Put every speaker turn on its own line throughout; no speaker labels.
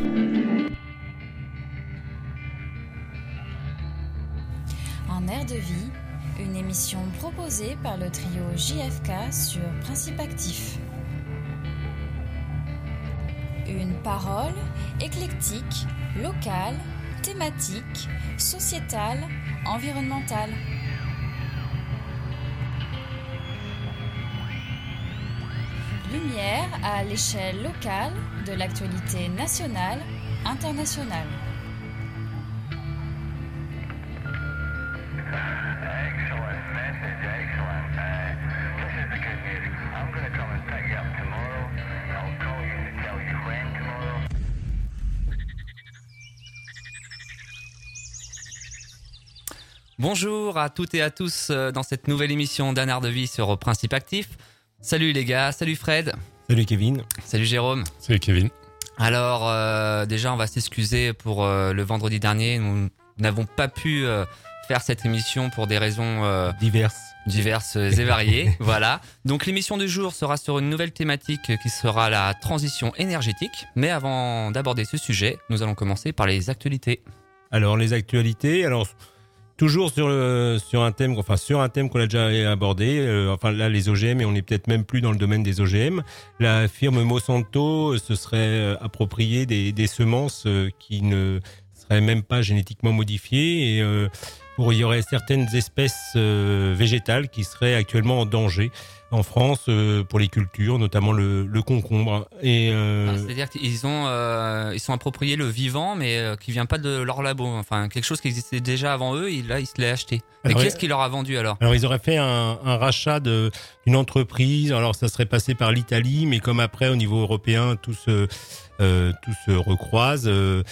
En air de vie, une émission proposée par le trio JFK sur Principe Actif. Une parole éclectique, locale, thématique, sociétale, environnementale. Lumière à l'échelle locale de l'actualité nationale, internationale.
Bonjour à toutes et à tous dans cette nouvelle émission d'Un air de vie sur Principe Actif. Salut les gars, salut Fred.
Salut Kevin.
Salut Jérôme.
Salut Kevin.
Alors déjà on va s'excuser pour le vendredi dernier. Nous n'avons pas pu faire cette émission pour des raisons diverses et variées. Voilà. Donc l'émission du jour sera sur une nouvelle thématique qui sera la transition énergétique. Mais avant d'aborder ce sujet, nous allons commencer par les actualités.
Alors les actualités, toujours sur un thème qu'on a déjà abordé, là les OGM, et on est peut-être même plus dans le domaine des OGM. La firme Monsanto se serait approprié des semences qui ne seraient même pas génétiquement modifiées, et il y aurait certaines espèces végétales qui seraient actuellement en danger en France pour les cultures, notamment le concombre. Et
c'est-à-dire qu'ils sont appropriés le vivant, mais qui vient pas de leur labo. Enfin, quelque chose qui existait déjà avant eux, ils se l'ont acheté. Mais qu'est-ce qu'il leur a vendu alors ?
Alors ils auraient fait un rachat d'une entreprise. Alors ça serait passé par l'Italie, mais comme après au niveau européen tout se recroise.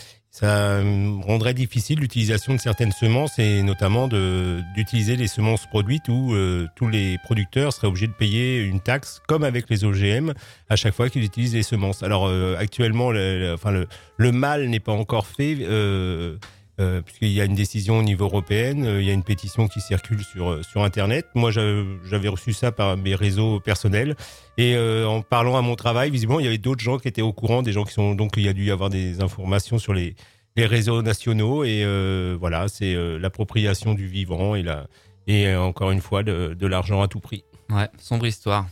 Ça rendrait difficile l'utilisation de certaines semences, et notamment d'utiliser les semences produites où tous les producteurs seraient obligés de payer une taxe, comme avec les OGM, à chaque fois qu'ils utilisent les semences. Alors actuellement, le mal n'est pas encore fait, puisqu'il y a une décision au niveau européen, il y a une pétition qui circule sur Internet. Moi, j'avais reçu ça par mes réseaux personnels, et en parlant à mon travail, visiblement, il y avait d'autres gens qui étaient au courant, des gens qui sont donc il y a dû y avoir des informations sur les réseaux nationaux, et voilà, c'est l'appropriation du vivant et encore une fois de l'argent à tout prix.
Ouais, sombre histoire.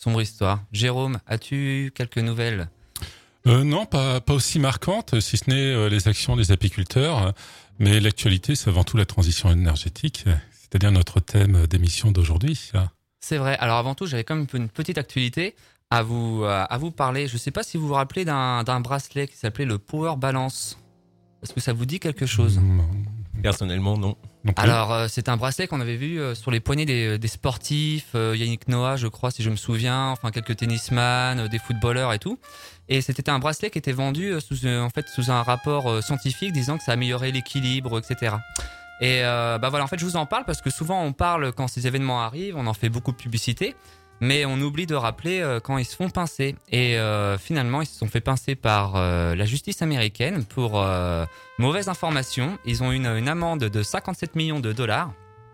Jérôme, as-tu quelques nouvelles ?
Non, pas aussi marquante, si ce n'est les actions des apiculteurs. Mais l'actualité, c'est avant tout la transition énergétique, c'est-à-dire notre thème d'émission d'aujourd'hui.
C'est vrai. Alors avant tout, j'avais quand même une petite actualité à vous parler. Je ne sais pas si vous vous rappelez d'un bracelet qui s'appelait le Power Balance. Est-ce que ça vous dit quelque chose ?
Personnellement, non.
Alors, c'est un bracelet qu'on avait vu sur les poignets des sportifs, Yannick Noah, je crois, si je me souviens, enfin quelques tennisman, des footballeurs et tout. Et c'était un bracelet qui était vendu sous un rapport scientifique disant que ça améliorait l'équilibre, etc. Et voilà, en fait, je vous en parle parce que souvent on parle quand ces événements arrivent, on en fait beaucoup de publicité, mais on oublie de rappeler quand ils se font pincer. Et finalement, ils se sont fait pincer par la justice américaine pour mauvaise information. Ils ont eu une amende de 57 millions de dollars.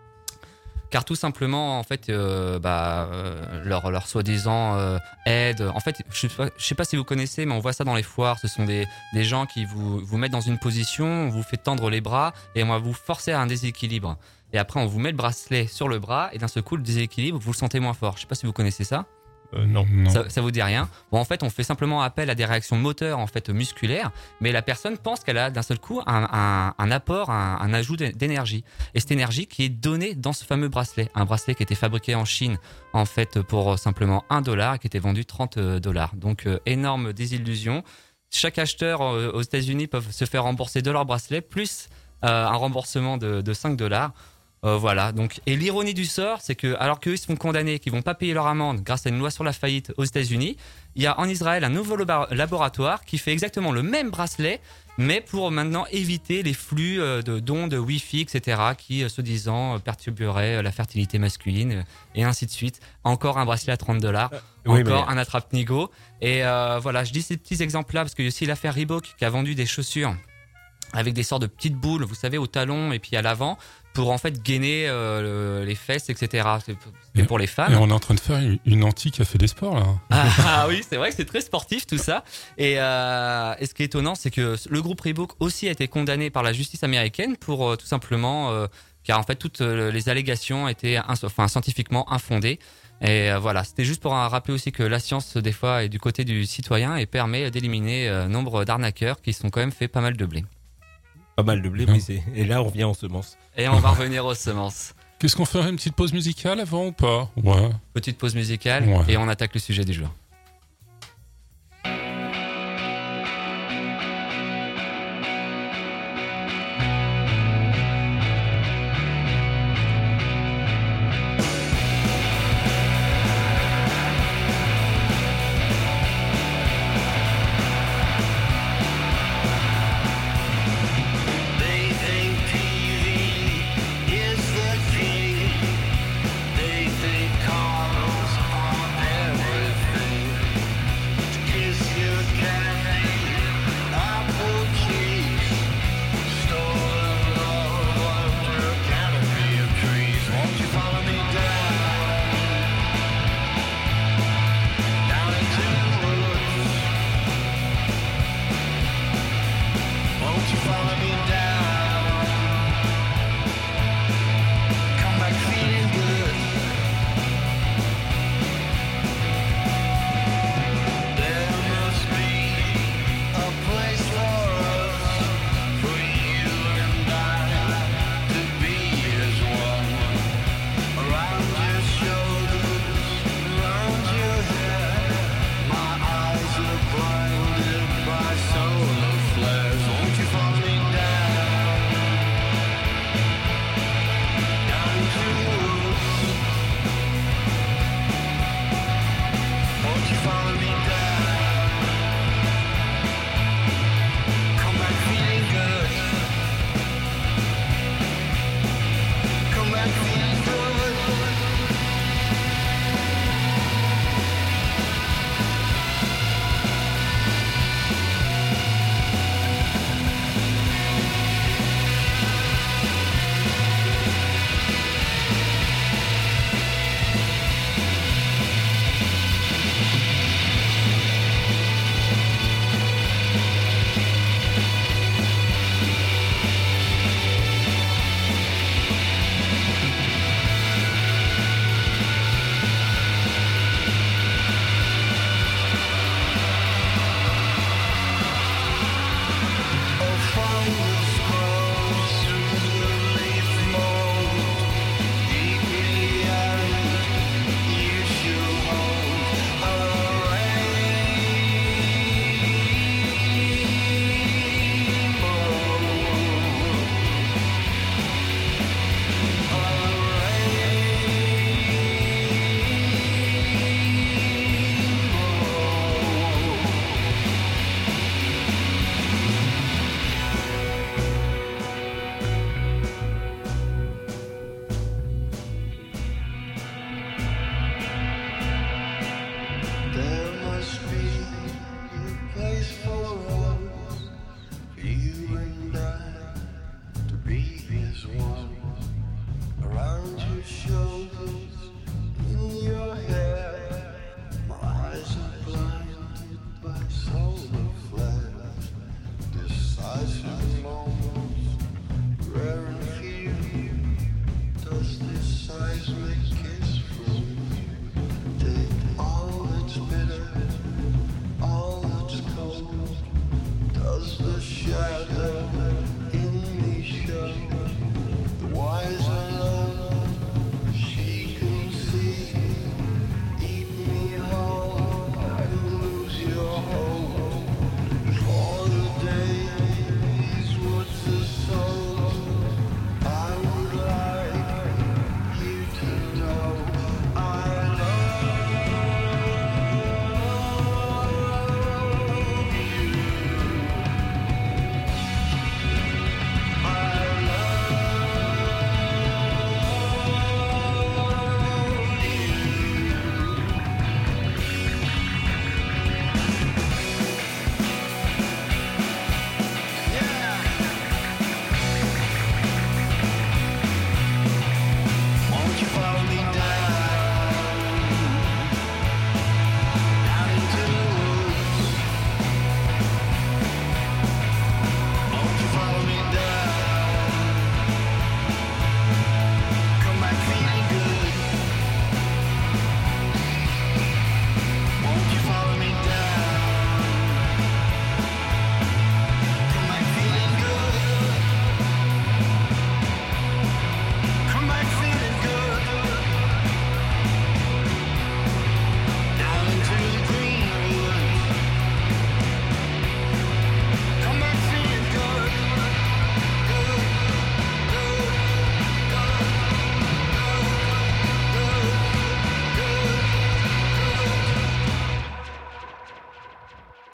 Car tout simplement, en fait, leur soi-disant aide. En fait, je sais pas si vous connaissez, mais on voit ça dans les foires. Ce sont des gens qui vous mettent dans une position, on vous fait tendre les bras et on va vous forcer à un déséquilibre. Et après, on vous met le bracelet sur le bras et d'un seul coup, le déséquilibre, vous le sentez moins fort. Je sais pas si vous connaissez ça.
Non.
Ça vous dit rien. Bon, en fait, on fait simplement appel à des réactions moteurs, en fait, musculaires, mais la personne pense qu'elle a d'un seul coup un apport, un ajout d'énergie. Et cette énergie qui est donnée dans ce fameux bracelet. Un bracelet qui était fabriqué en Chine, en fait, pour simplement $1 et qui était vendu $30. Donc, énorme désillusion. Chaque acheteur aux États-Unis peuvent se faire rembourser de leur bracelet, plus un remboursement de $5. Voilà. Donc, et l'ironie du sort, c'est que alors qu'eux ils se font condamner, qu'ils vont pas payer leur amende grâce à une loi sur la faillite aux États-Unis, il y a en Israël un nouveau laboratoire qui fait exactement le même bracelet, mais pour maintenant éviter les flux d'ondes Wi-Fi, etc., qui soi-disant perturberaient la fertilité masculine et ainsi de suite. Encore un bracelet à $30, encore un attrape-nigo. Et voilà, je dis ces petits exemples-là parce qu'il y a aussi l'affaire Reebok qui a vendu des chaussures avec des sortes de petites boules, vous savez, au talon et puis à l'avant, pour en fait gainer les fesses, etc. C'est pour les femmes.
Et on est en train de faire une anti qui a fait des sports là.
Ah oui, c'est vrai que c'est très sportif tout ça. Et ce qui est étonnant, c'est que le groupe Reebok aussi a été condamné par la justice américaine pour tout simplement, car en fait toutes les allégations étaient scientifiquement infondées. Et voilà, c'était juste pour rappeler aussi que la science des fois est du côté du citoyen et permet d'éliminer nombre d'arnaqueurs qui sont quand même fait pas mal de blé.
Pas mal de blé, oui. Et là, on revient en semences.
Et on va revenir aux semences.
Qu'est-ce qu'on ferait, une petite pause musicale avant ou pas? Ouais.
Petite pause musicale et on attaque le sujet du jour.
They think Carlos on everything.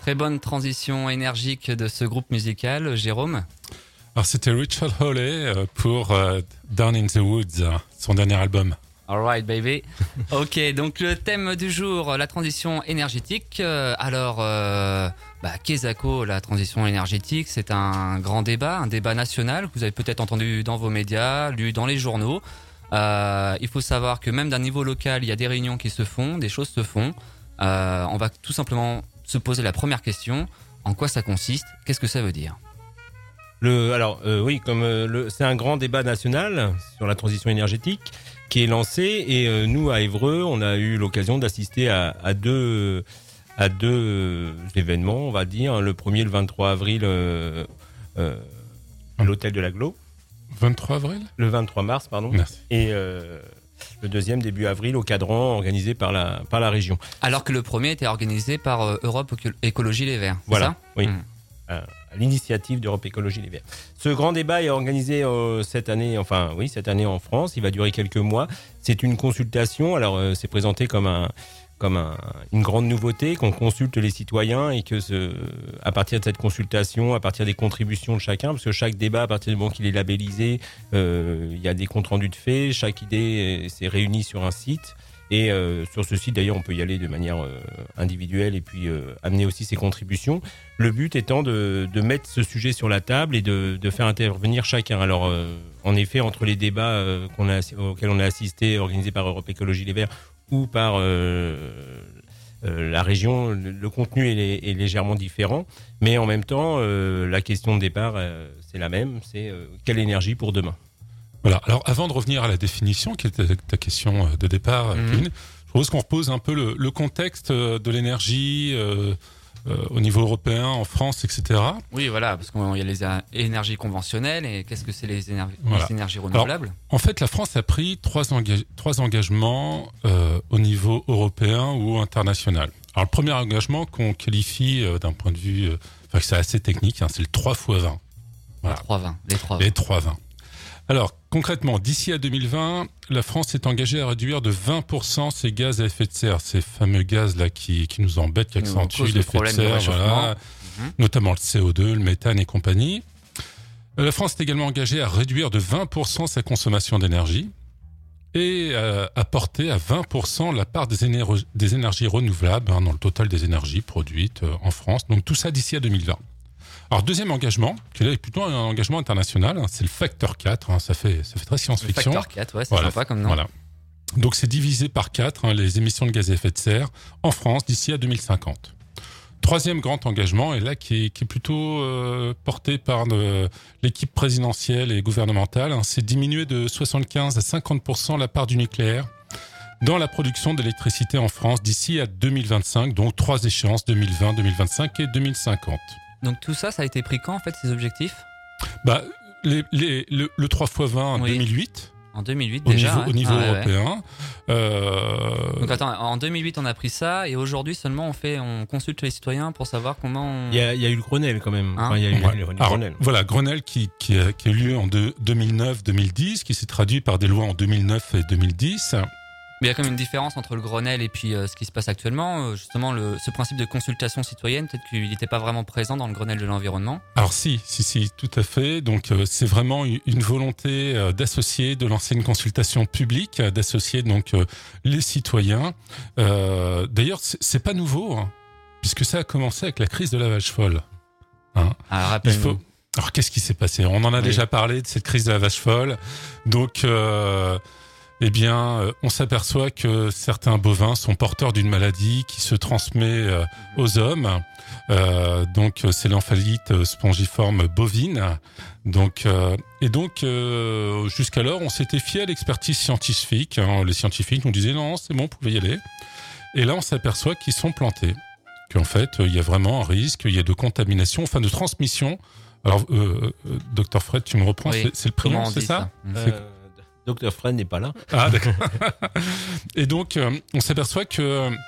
Très bonne transition énergique de ce groupe musical, Jérôme.
Alors c'était Richard Hawley pour Down in the Woods, son dernier album.
Alright baby. Ok, donc le thème du jour, la transition énergétique. Qu'est-ce que la transition énergétique? C'est un grand débat, un débat national que vous avez peut-être entendu dans vos médias, lu dans les journaux. Il faut savoir que même d'un niveau local, il y a des réunions qui se font, des choses se font. On va tout simplement se poser la première question. En quoi ça consiste? Qu'est-ce que ça veut dire?
C'est un grand débat national sur la transition énergétique qui est lancé et nous à Évreux, on a eu l'occasion d'assister à deux événements, on va dire. Le premier, le 23 avril, à l'hôtel de l'Aglo.
23 avril?
Le 23 mars, pardon.
Merci.
Et le deuxième, début avril, au Cadran, organisé par la région.
Alors que le premier était organisé par Europe Écologie Les Verts.
Voilà,
c'est ça?
oui. À l'initiative d'Europe Écologie Les Verts. Ce grand débat est organisé cette année en France. Il va durer quelques mois. C'est une consultation. Alors, c'est présenté comme une grande nouveauté, qu'on consulte les citoyens et que à partir de cette consultation, à partir des contributions de chacun, parce que chaque débat, à partir du moment qu'il est labellisé, il y a des comptes rendus de faits, chaque idée s'est réunie sur un site. Et sur ce site, d'ailleurs, on peut y aller de manière individuelle et puis amener aussi ses contributions. Le but étant de mettre ce sujet sur la table et de faire intervenir chacun. Alors, en effet, entre les débats auxquels on a assisté, organisés par Europe Écologie Les Verts ou par la région, le contenu est légèrement différent. Mais en même temps, la question de départ, c'est la même. C'est quelle énergie pour demain?
Voilà. Alors, avant de revenir à la définition, qui était ta question de départ, Kevin, je propose qu'on repose un peu le contexte de l'énergie au niveau européen, en France, etc.
Oui, voilà, parce qu'il y a les énergies conventionnelles et qu'est-ce que c'est les énergies renouvelables?
Alors, en fait, la France a pris trois engagements au niveau européen ou international. Alors, le premier engagement qu'on qualifie d'un point de vue, que c'est assez technique, c'est le 3x20.
Voilà. Les 3-20.
Alors, concrètement, d'ici à 2020, la France s'est engagée à réduire de 20% ses gaz à effet de serre, ces fameux gaz-là qui nous embêtent, qui accentuent l'effet de serre, voilà, notamment le CO2, le méthane et compagnie. La France s'est également engagée à réduire de 20% sa consommation d'énergie et à porter à 20% la part des énergies renouvelables dans le total des énergies produites en France. Donc tout ça d'ici à 2020. Alors, deuxième engagement, qui est plutôt un engagement international, c'est le facteur 4, ça fait très science-fiction.
Le facteur 4, ouais, c'est sympa comme nom.
Voilà. Donc, c'est divisé par 4, les émissions de gaz à effet de serre en France d'ici à 2050. Troisième grand engagement, et là qui est plutôt porté par l'équipe présidentielle et gouvernementale, c'est diminuer de 75 à 50% la part du nucléaire dans la production d'électricité en France d'ici à 2025, donc 3 échéances, 2020, 2025 et 2050.
Donc tout ça a été pris quand en fait, ces objectifs?
Le 3x20 en 2008.
En 2008 déjà.
Au niveau européen.
Ouais. Donc attends, en 2008 on a pris ça et aujourd'hui seulement on consulte les citoyens pour savoir comment.
Il y a eu le Grenelle quand même.
Hein,
il y a eu le Grenelle.
Voilà, Grenelle qui a eu lieu en 2009-2010, qui s'est traduit par des lois en 2009 et 2010.
Mais il y a quand même une différence entre le Grenelle et puis ce qui se passe actuellement. Justement, ce principe de consultation citoyenne, peut-être qu'il n'était pas vraiment présent dans le Grenelle de l'environnement.
Alors si, tout à fait. Donc c'est vraiment une volonté d'associer, de lancer une consultation publique, d'associer donc les citoyens. D'ailleurs, c'est pas nouveau, puisque ça a commencé avec la crise de la vache folle.
Alors rappelle-nous.
Alors qu'est-ce qui s'est passé? On en a déjà parlé de cette crise de la vache folle. Donc on s'aperçoit que certains bovins sont porteurs d'une maladie qui se transmet aux hommes. Donc, c'est l'encéphalite spongiforme bovine. Donc, jusqu'alors, on s'était fié à l'expertise scientifique. Les scientifiques nous disaient non, c'est bon, vous pouvez y aller. Et là, on s'aperçoit qu'ils sont plantés. Qu'en fait, il y a vraiment un risque, il y a de contamination, enfin de transmission. Alors, Dr Fred, tu me reprends, c'est le prénom, c'est ça?
Dr Fred n'est pas là.
Ah, d'accord. Et donc, on s'aperçoit que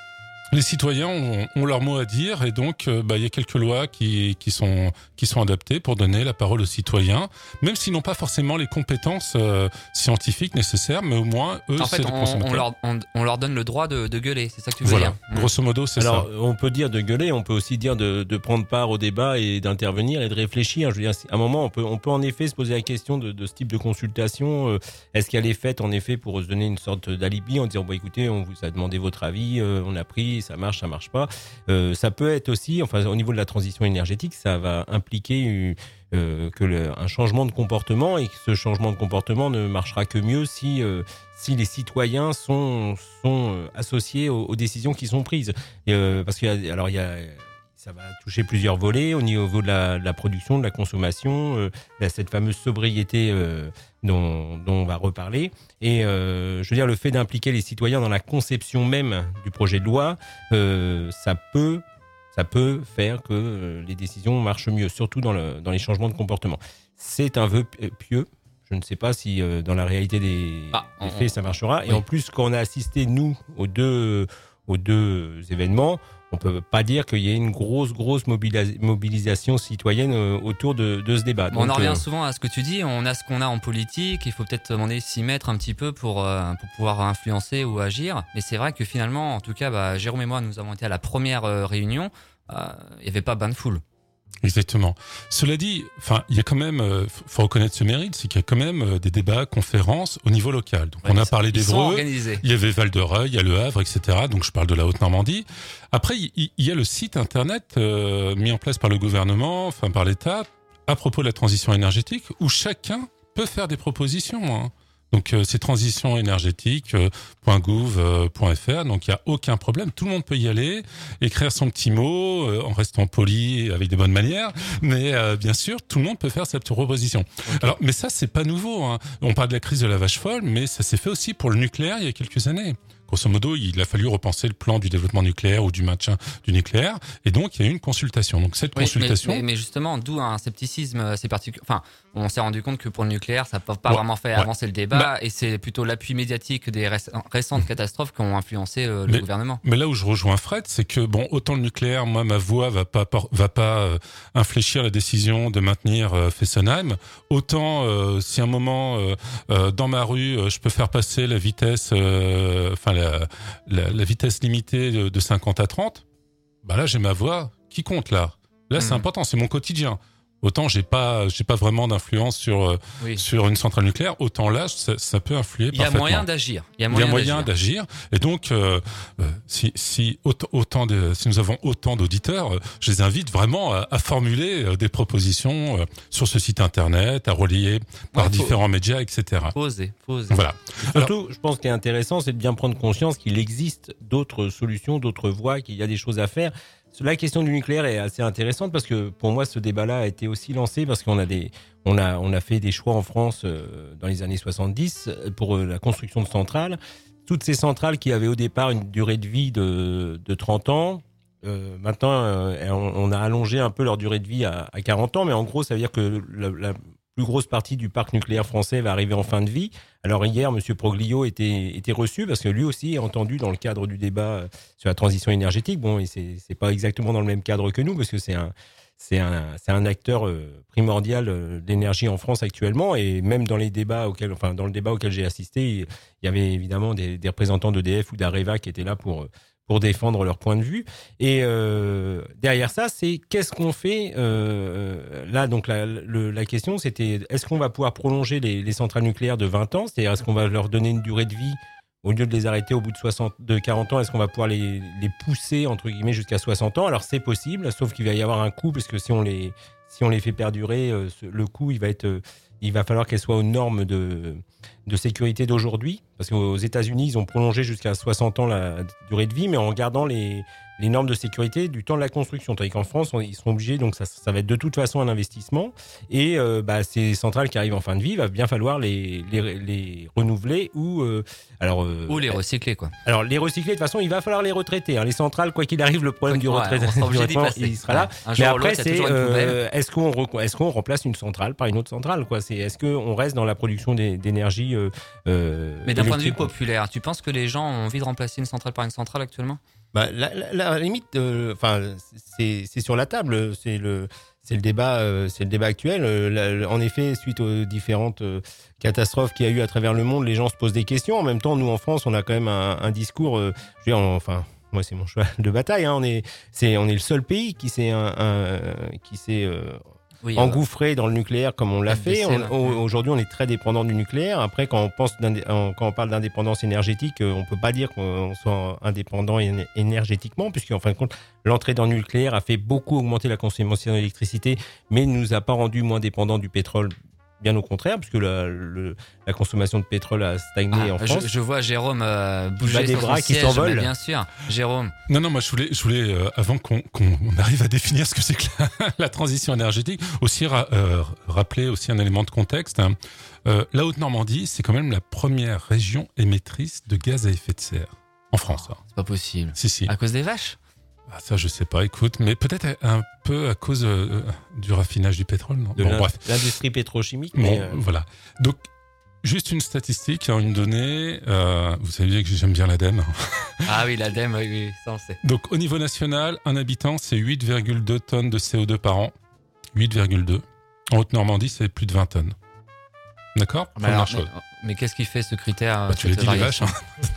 les citoyens ont leur mot à dire et donc il y a quelques lois qui sont adaptées pour donner la parole aux citoyens, même s'ils n'ont pas forcément les compétences scientifiques nécessaires, mais au moins eux, c'est des consommateurs.
On leur donne le droit de gueuler, c'est ça que tu veux dire.
Grosso modo, c'est ça.
Alors, on peut dire de gueuler, on peut aussi dire de prendre part au débat et d'intervenir et de réfléchir. Je veux dire, à un moment, on peut en effet se poser la question de ce type de consultation. Est-ce qu'elle est faite en effet pour se donner une sorte d'alibi en disant écoutez, on vous a demandé votre avis, on a pris, ça marche pas. Ça peut être aussi, enfin au niveau de la transition énergétique, ça va impliquer un changement de comportement et que ce changement de comportement ne marchera que mieux si les citoyens sont associés aux décisions qui sont prises. Parce qu'il y a ça va toucher plusieurs volets au niveau de la production, de la consommation, cette fameuse sobriété dont on va reparler. Et je veux dire, le fait d'impliquer les citoyens dans la conception même du projet de loi, ça peut faire que les décisions marchent mieux, surtout dans les changements de comportement. C'est un vœu pieux. Je ne sais pas si dans la réalité des faits ça marchera. Oui. Et en plus, quand on a assisté nous aux deux événements, on peut pas dire qu'il y ait une grosse mobilisation citoyenne autour de ce débat.
Donc, on en revient souvent à ce que tu dis. On a ce qu'on a en politique. Il faut peut-être demander s'y mettre un petit peu pour pouvoir influencer ou agir. Mais c'est vrai que finalement, en tout cas, Jérôme et moi, nous avons été à la première réunion. Il y avait pas bain de foule.
Exactement. Cela dit, il y a quand même, faut reconnaître ce mérite, c'est qu'il y a quand même des débats, conférences au niveau local. Donc, on a parlé d'Évreux, il y avait Val-de-Reuil, il y a Le Havre, etc. Donc, je parle de la Haute-Normandie. Après, il y a le site internet mis en place par le gouvernement, par l'État, à propos de la transition énergétique, où chacun peut faire des propositions. Donc c'est transitionénergétique.gouv.fr, donc il y a aucun problème, tout le monde peut y aller, écrire son petit mot en restant poli avec des bonnes manières, mais bien sûr tout le monde peut faire sa petite proposition. Okay. Alors mais ça c'est pas nouveau, on parle de la crise de la vache folle, mais ça s'est fait aussi pour le nucléaire il y a quelques années. Grosso modo, il a fallu repenser le plan du développement nucléaire ou du maintien du nucléaire, et donc il y a eu une consultation. Donc cette consultation,
mais justement, d'où un scepticisme assez particulier. Enfin, on s'est rendu compte que pour le nucléaire, ça n'a pas vraiment fait avancer le débat, et c'est plutôt l'appui médiatique des récentes catastrophes qui ont influencé le gouvernement.
Mais là où je rejoins Fred, c'est que autant le nucléaire, moi, ma voix va pas infléchir la décision de maintenir Fessenheim, autant si à un moment dans ma rue, je peux faire passer la vitesse, la vitesse limitée de 50 à 30, là j'ai ma voix qui compte là. Là c'est important, c'est mon quotidien. Autant j'ai pas vraiment d'influence sur une centrale nucléaire, autant là ça peut influer parfaitement.
Il y a moyen d'agir.
Il y a moyen d'agir. Et donc si nous avons autant d'auditeurs, je les invite vraiment à formuler des propositions sur ce site internet, à relayer par différents médias, etc.
Faut oser.
Voilà.
Surtout, je pense qu'il est intéressant, c'est de bien prendre conscience qu'il existe d'autres solutions, d'autres voies, qu'il y a des choses à faire. La question du nucléaire est assez intéressante parce que pour moi ce débat-là a été aussi lancé parce qu'on a fait des choix en France dans les années 70 pour la construction de centrales. Toutes ces centrales qui avaient au départ une durée de vie de 30 ans, maintenant on a allongé un peu leur durée de vie à 40 ans, mais en gros ça veut dire que la plus grosse partie du parc nucléaire français va arriver en fin de vie. Alors hier, Monsieur Proglio était reçu parce que lui aussi est entendu dans le cadre du débat sur la transition énergétique. Bon, et c'est pas exactement dans le même cadre que nous parce que c'est un acteur primordial de l'énergie en France actuellement, et même dans le débat auquel j'ai assisté, il y avait évidemment des représentants d'EDF ou d'Areva qui étaient là pour défendre leur point de vue. Et derrière ça, c'est qu'est-ce qu'on fait là. Donc la question, c'était est-ce qu'on va pouvoir prolonger les centrales nucléaires de 20 ans, c'est-à-dire est-ce qu'on va leur donner une durée de vie au lieu de les arrêter au bout de 40 ans, est-ce qu'on va pouvoir les pousser entre guillemets jusqu'à 60 ans? Alors c'est possible, sauf qu'il va y avoir un coût, parce que si on les fait perdurer, le coût il va falloir qu'elles soient aux normes de sécurité d'aujourd'hui, parce qu'aux États-Unis ils ont prolongé jusqu'à 60 ans la durée de vie, mais en gardant les normes de sécurité du temps de la construction. Tandis qu'en France, ils seront obligés, donc ça va être de toute façon un investissement. Et ces centrales qui arrivent en fin de vie, il va bien falloir les renouveler ou
les recycler, quoi.
Alors les recycler, de toute façon, il va falloir les retraiter. Les centrales, quoi qu'il arrive, le problème du retraitement, il sera là. Mais après, c'est est-ce qu'on remplace une centrale par une autre centrale, quoi. Est-ce qu'on reste dans la production d'énergie
mais d'un point de vue populaire, tu penses que les gens ont envie de remplacer une centrale par une centrale actuellement?
La limite, c'est sur la table, c'est le débat actuel. En effet, suite aux différentes catastrophes qu'il y a eu à travers le monde, les gens se posent des questions. En même temps, nous en France, on a quand même un discours. Moi, c'est mon cheval de bataille. Hein. On est le seul pays qui s'est engouffré dans le nucléaire comme on l'a fait. Aujourd'hui, on est très dépendant du nucléaire. Après, quand on parle d'indépendance énergétique, on peut pas dire qu'on soit indépendant énergétiquement, puisque en fin de compte, l'entrée dans le nucléaire a fait beaucoup augmenter la consommation d'électricité, mais ne nous a pas rendu moins dépendants du pétrole. Bien au contraire, puisque la consommation de pétrole a stagné en France.
Je vois Jérôme bouger
des
sur
bras
son
qui
siège,
s'envolent.
Bien sûr, Jérôme.
Non, moi je voulais avant qu'on arrive à définir ce que c'est que la transition énergétique, aussi rappeler aussi un élément de contexte. Hein. La Haute-Normandie, c'est quand même la première région émettrice de gaz à effet de serre en France. Hein.
C'est pas possible.
Si.
À cause des vaches?
Ça, je sais pas, écoute, mais peut-être un peu à cause du raffinage du pétrole. Non
bref. L'industrie pétrochimique. Mais
voilà. Donc, juste une statistique, une donnée. Vous savez que j'aime bien l'ADEME.
Ah oui, l'ADEME, oui, ça on sait.
Donc, au niveau national, un habitant, c'est 8,2 tonnes de CO2 par an. 8,2. En Haute-Normandie, c'est plus de 20 tonnes. D'accord ? Première chose.
Mais qu'est-ce qui fait ce critère
tu l'as dit, les vaches.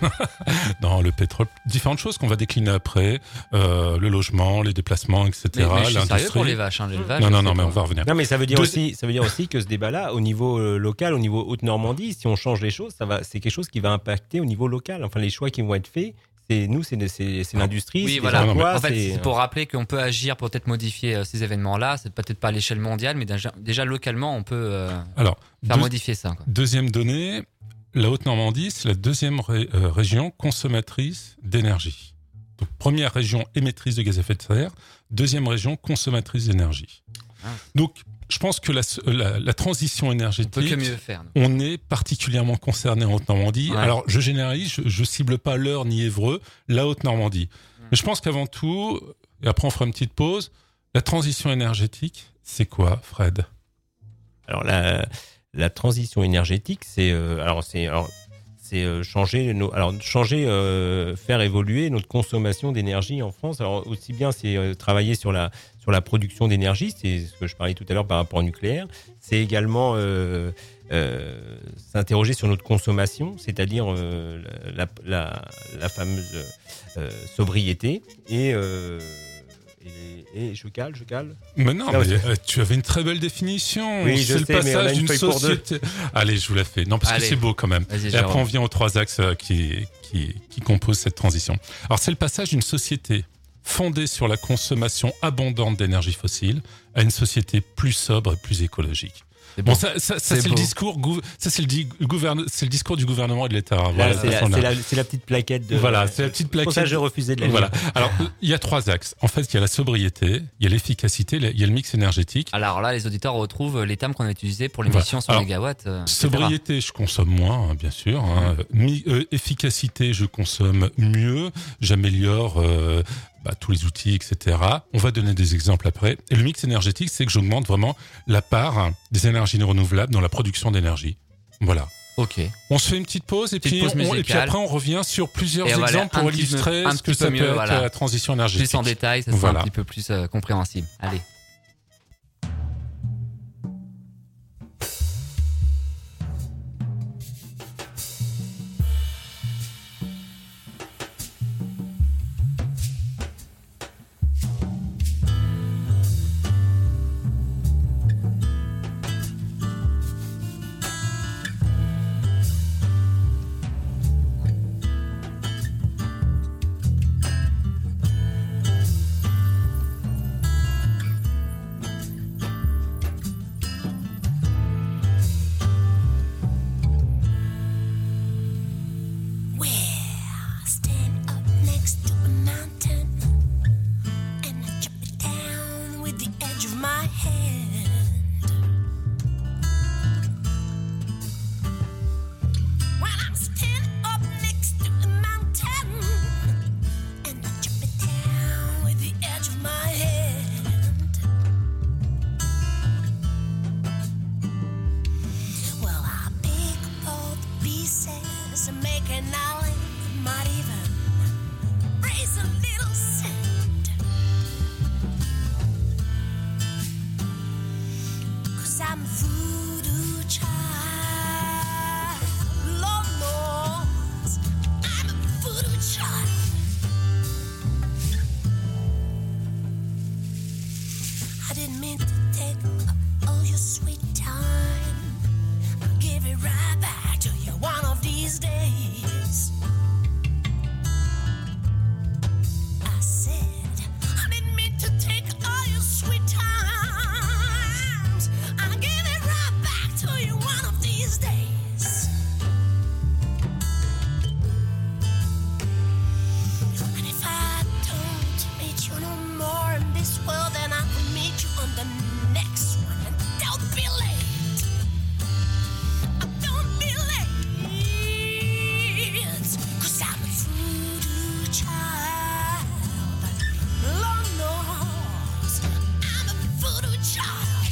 Non, le pétrole. Différentes choses qu'on va décliner après. Le logement, les déplacements, etc.
Mais je suis sérieux pour les vaches. L'élevage,
non, mais on va revenir.
Non, mais ça veut dire aussi que ce débat-là, au niveau local, au niveau Haute-Normandie, si on change les choses, c'est quelque chose qui va impacter au niveau local. Enfin, les choix qui vont être faits. C'est l'industrie.
Oui, voilà. En fait, c'est pour rappeler qu'on peut agir pour peut-être modifier ces événements-là. C'est peut-être pas à l'échelle mondiale, mais déjà localement, on peut faire modifier ça. Quoi.
Deuxième donnée, la Haute-Normandie, c'est la deuxième région consommatrice d'énergie. Donc, première région émettrice de gaz à effet de serre, deuxième région consommatrice d'énergie. Donc, je pense que la transition énergétique,
on peut que mieux faire.
On est particulièrement concerné en Haute-Normandie. Ouais. Alors, je généralise, je cible pas l'Eure ni Évreux, la Haute-Normandie. Mais je pense qu'avant tout, et après on fera une petite pause, la transition énergétique, c'est quoi, Fred ?
Alors, la transition énergétique, c'est faire évoluer notre consommation d'énergie en France. Alors aussi bien c'est travailler sur la production d'énergie, c'est ce que je parlais tout à l'heure par rapport au nucléaire. C'est également s'interroger sur notre consommation, c'est-à-dire la fameuse sobriété et je cale.
Mais non, tu avais une très belle définition.
Oui,
c'est le passage d'une société. Allez, je vous la fais. Non, parce que c'est beau quand même. Et après, on vient aux trois axes qui composent cette transition. Alors, c'est le passage d'une société fondée sur la consommation abondante d'énergie fossile à une société plus sobre et plus écologique. Bon, ça c'est le discours. Ça c'est le discours du gouvernement et de l'État.
Voilà, c'est la petite plaquette de.
Voilà, c'est la petite plaquette.
Pour ça, j'ai refusé de la lire.
Voilà. Alors, il y a trois axes. En fait, il y a la sobriété, il y a l'efficacité, il y a le mix énergétique.
Alors là, les auditeurs retrouvent les termes qu'on a utilisés pour l'émission sur mégawatts.
Sobriété, je consomme moins, bien sûr. Hein. Efficacité, je consomme mieux. J'améliore. Tous les outils, etc. On va donner des exemples après. Et le mix énergétique, c'est que j'augmente vraiment la part des énergies renouvelables dans la production d'énergie. Voilà.
Ok.
On se fait une petite pause et puis après on revient sur plusieurs exemples pour illustrer ce que ça peut être la transition énergétique.
Plus en détail, ça sera un petit peu plus compréhensible. Allez.
didn't mean to take all your sweet time. I'll give it right back to you one of these days. I said I didn't mean to take all your sweet times. I'll give it right back to you one of these days. And if I don't meet you no more in this world, then I will meet you on the next one. And don't be late. Don't be late. 'Cause I'm a voodoo child. Lord knows I'm a voodoo child.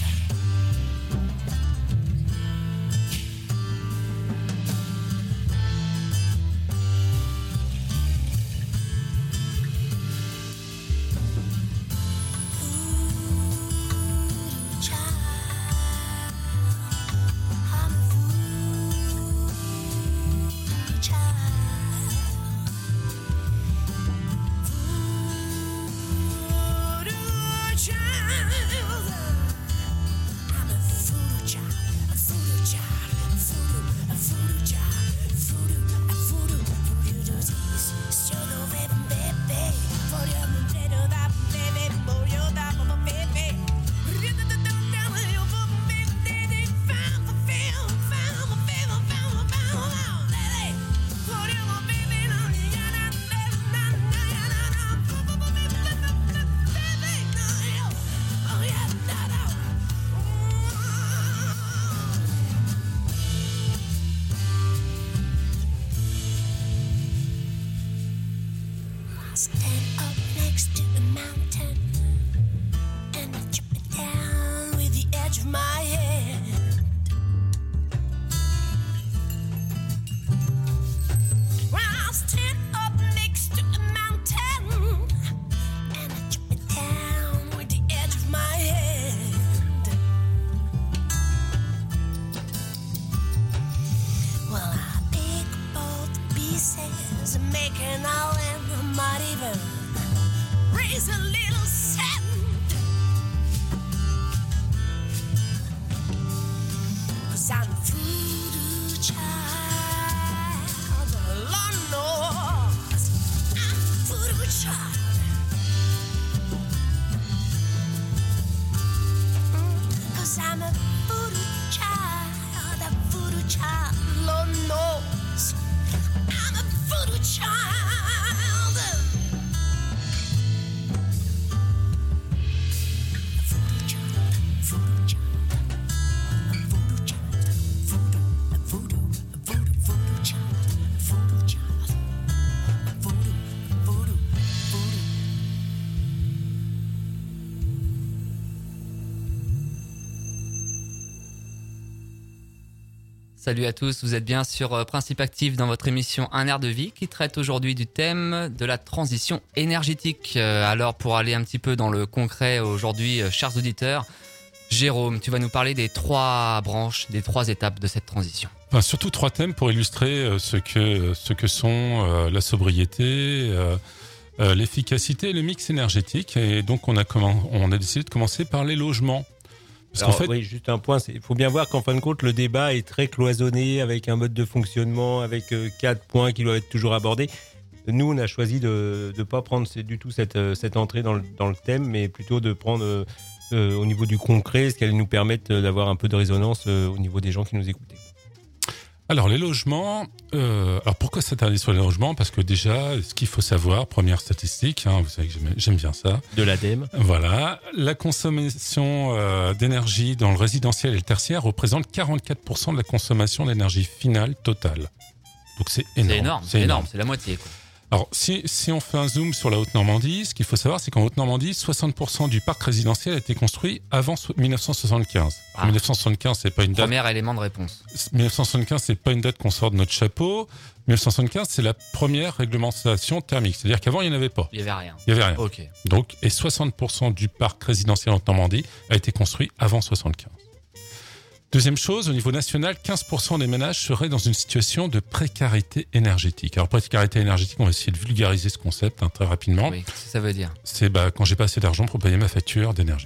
Stand up next to a mountain and I chop it down with the edge of my hand. I'll stand up next to a mountain and I chop it down with the edge of my hand. Well, I pick both pieces and make an island. Might even raise a little sand. 'Cause I'm a voodoo child. Lord knows I'm a voodoo child. 'Cause I'm a voodoo child. Lord knows I'm a voodoo child.
Salut à tous, vous êtes bien sur Principe Actif dans votre émission Un air de vie qui traite aujourd'hui du thème de la transition énergétique. Alors pour aller un petit peu dans le concret aujourd'hui, chers auditeurs, Jérôme, tu vas nous parler des 3 branches, des 3 étapes de cette transition.
Enfin, surtout 3 thèmes pour illustrer ce que sont la sobriété, l'efficacité et le mix énergétique. Et donc on a décidé de commencer par les logements.
Parce qu'en fait, oui, juste un point, il faut bien voir qu'en fin de compte, le débat est très cloisonné avec un mode de fonctionnement, avec 4 points qui doivent être toujours abordés. Nous, on a choisi de ne pas prendre du tout cette entrée dans le thème, mais plutôt de prendre au niveau du concret, ce qui allait nous permettre d'avoir un peu de résonance au niveau des gens qui nous écoutaient.
Alors les logements, alors pourquoi s'attarder sur les logements ? Parce que déjà, ce qu'il faut savoir, première statistique, vous savez que j'aime bien ça.
De l'ADEME.
Voilà, la consommation d'énergie dans le résidentiel et le tertiaire représente 44% de la consommation d'énergie finale totale. Donc c'est énorme.
C'est énorme, c'est la moitié, quoi.
Alors, si on fait un zoom sur la Haute-Normandie, ce qu'il faut savoir, c'est qu'en Haute-Normandie, 60% du parc résidentiel a été construit avant 1975. 1975, c'est pas une date.
Premier élément de réponse.
1975, c'est pas une date qu'on sort de notre chapeau. 1975, c'est la première réglementation thermique. C'est-à-dire qu'avant, il n'y en avait pas.
Il y avait rien.
Ok. Donc, et 60% du parc résidentiel en Haute-Normandie a été construit avant 75. Deuxième chose, au niveau national, 15% des ménages seraient dans une situation de précarité énergétique. Alors, précarité énergétique, on va essayer de vulgariser ce concept très rapidement.
Oui, qu'est-ce que ça veut dire ?
C'est quand j'ai pas assez d'argent pour payer ma facture d'énergie.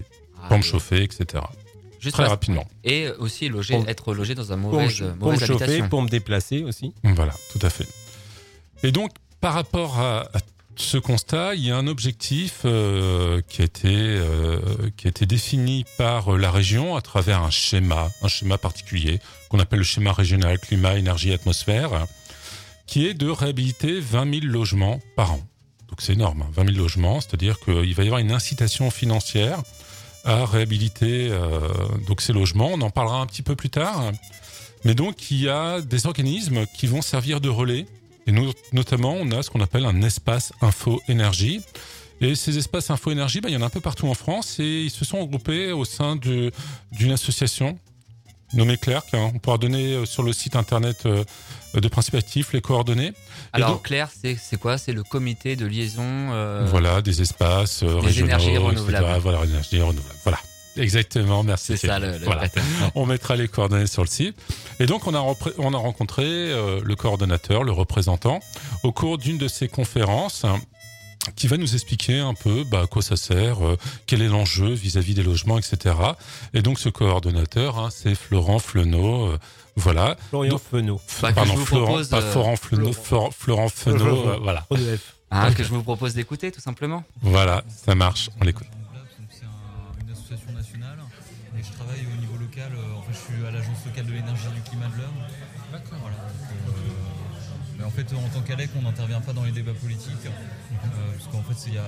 pour me chauffer, etc.
Juste
très rapidement.
Et aussi être logé dans un
Pour
mauvaise
me chauffer,
habitation.
pour me déplacer aussi.
Voilà, tout à fait. Et donc, par rapport à ce constat, il y a un objectif qui a été défini par la région à travers un schéma particulier qu'on appelle le schéma régional climat, énergie, atmosphère, qui est de réhabiliter 20 000 logements par an. Donc c'est énorme, 20 000 logements, c'est-à-dire qu'il va y avoir une incitation financière à réhabiliter donc ces logements. On en parlera un petit peu plus tard. Mais donc il y a des organismes qui vont servir de relais. Et nous, notamment, on a ce qu'on appelle un espace info-énergie. Et ces espaces info-énergie, il y en a un peu partout en France et ils se sont regroupés au sein d'une association nommée Clerc. On pourra donner sur le site internet de Principe Actif les coordonnées.
Alors
donc,
Clerc, c'est quoi? C'est le comité de liaison
voilà, des espaces régionaux,
énergies renouvelables.
etc. Voilà, énergies renouvelables. Voilà. Exactement, merci.
C'est ça le
voilà. On mettra les coordonnées sur le site. Et donc on a rencontré le coordonnateur, le représentant, au cours d'une de ces conférences, qui va nous expliquer un peu à quoi ça sert, quel est l'enjeu vis-à-vis des logements, etc. Et donc ce coordonnateur, c'est Florent Fleneau. Voilà.
Florian Fenot.
Pardon, Florent, pas Florent Fleneau, Florent Fenot. Voilà.
Que je vous propose d'écouter, tout simplement.
Voilà, ça marche, on l'écoute.
Une association nationale et je travaille au niveau local. Je suis à l'agence locale de l'énergie du climat de l'Eure. D'accord. Voilà. Mais en fait, en tant qu'ALEC, on n'intervient pas dans les débats politiques parce qu'en fait, il y a,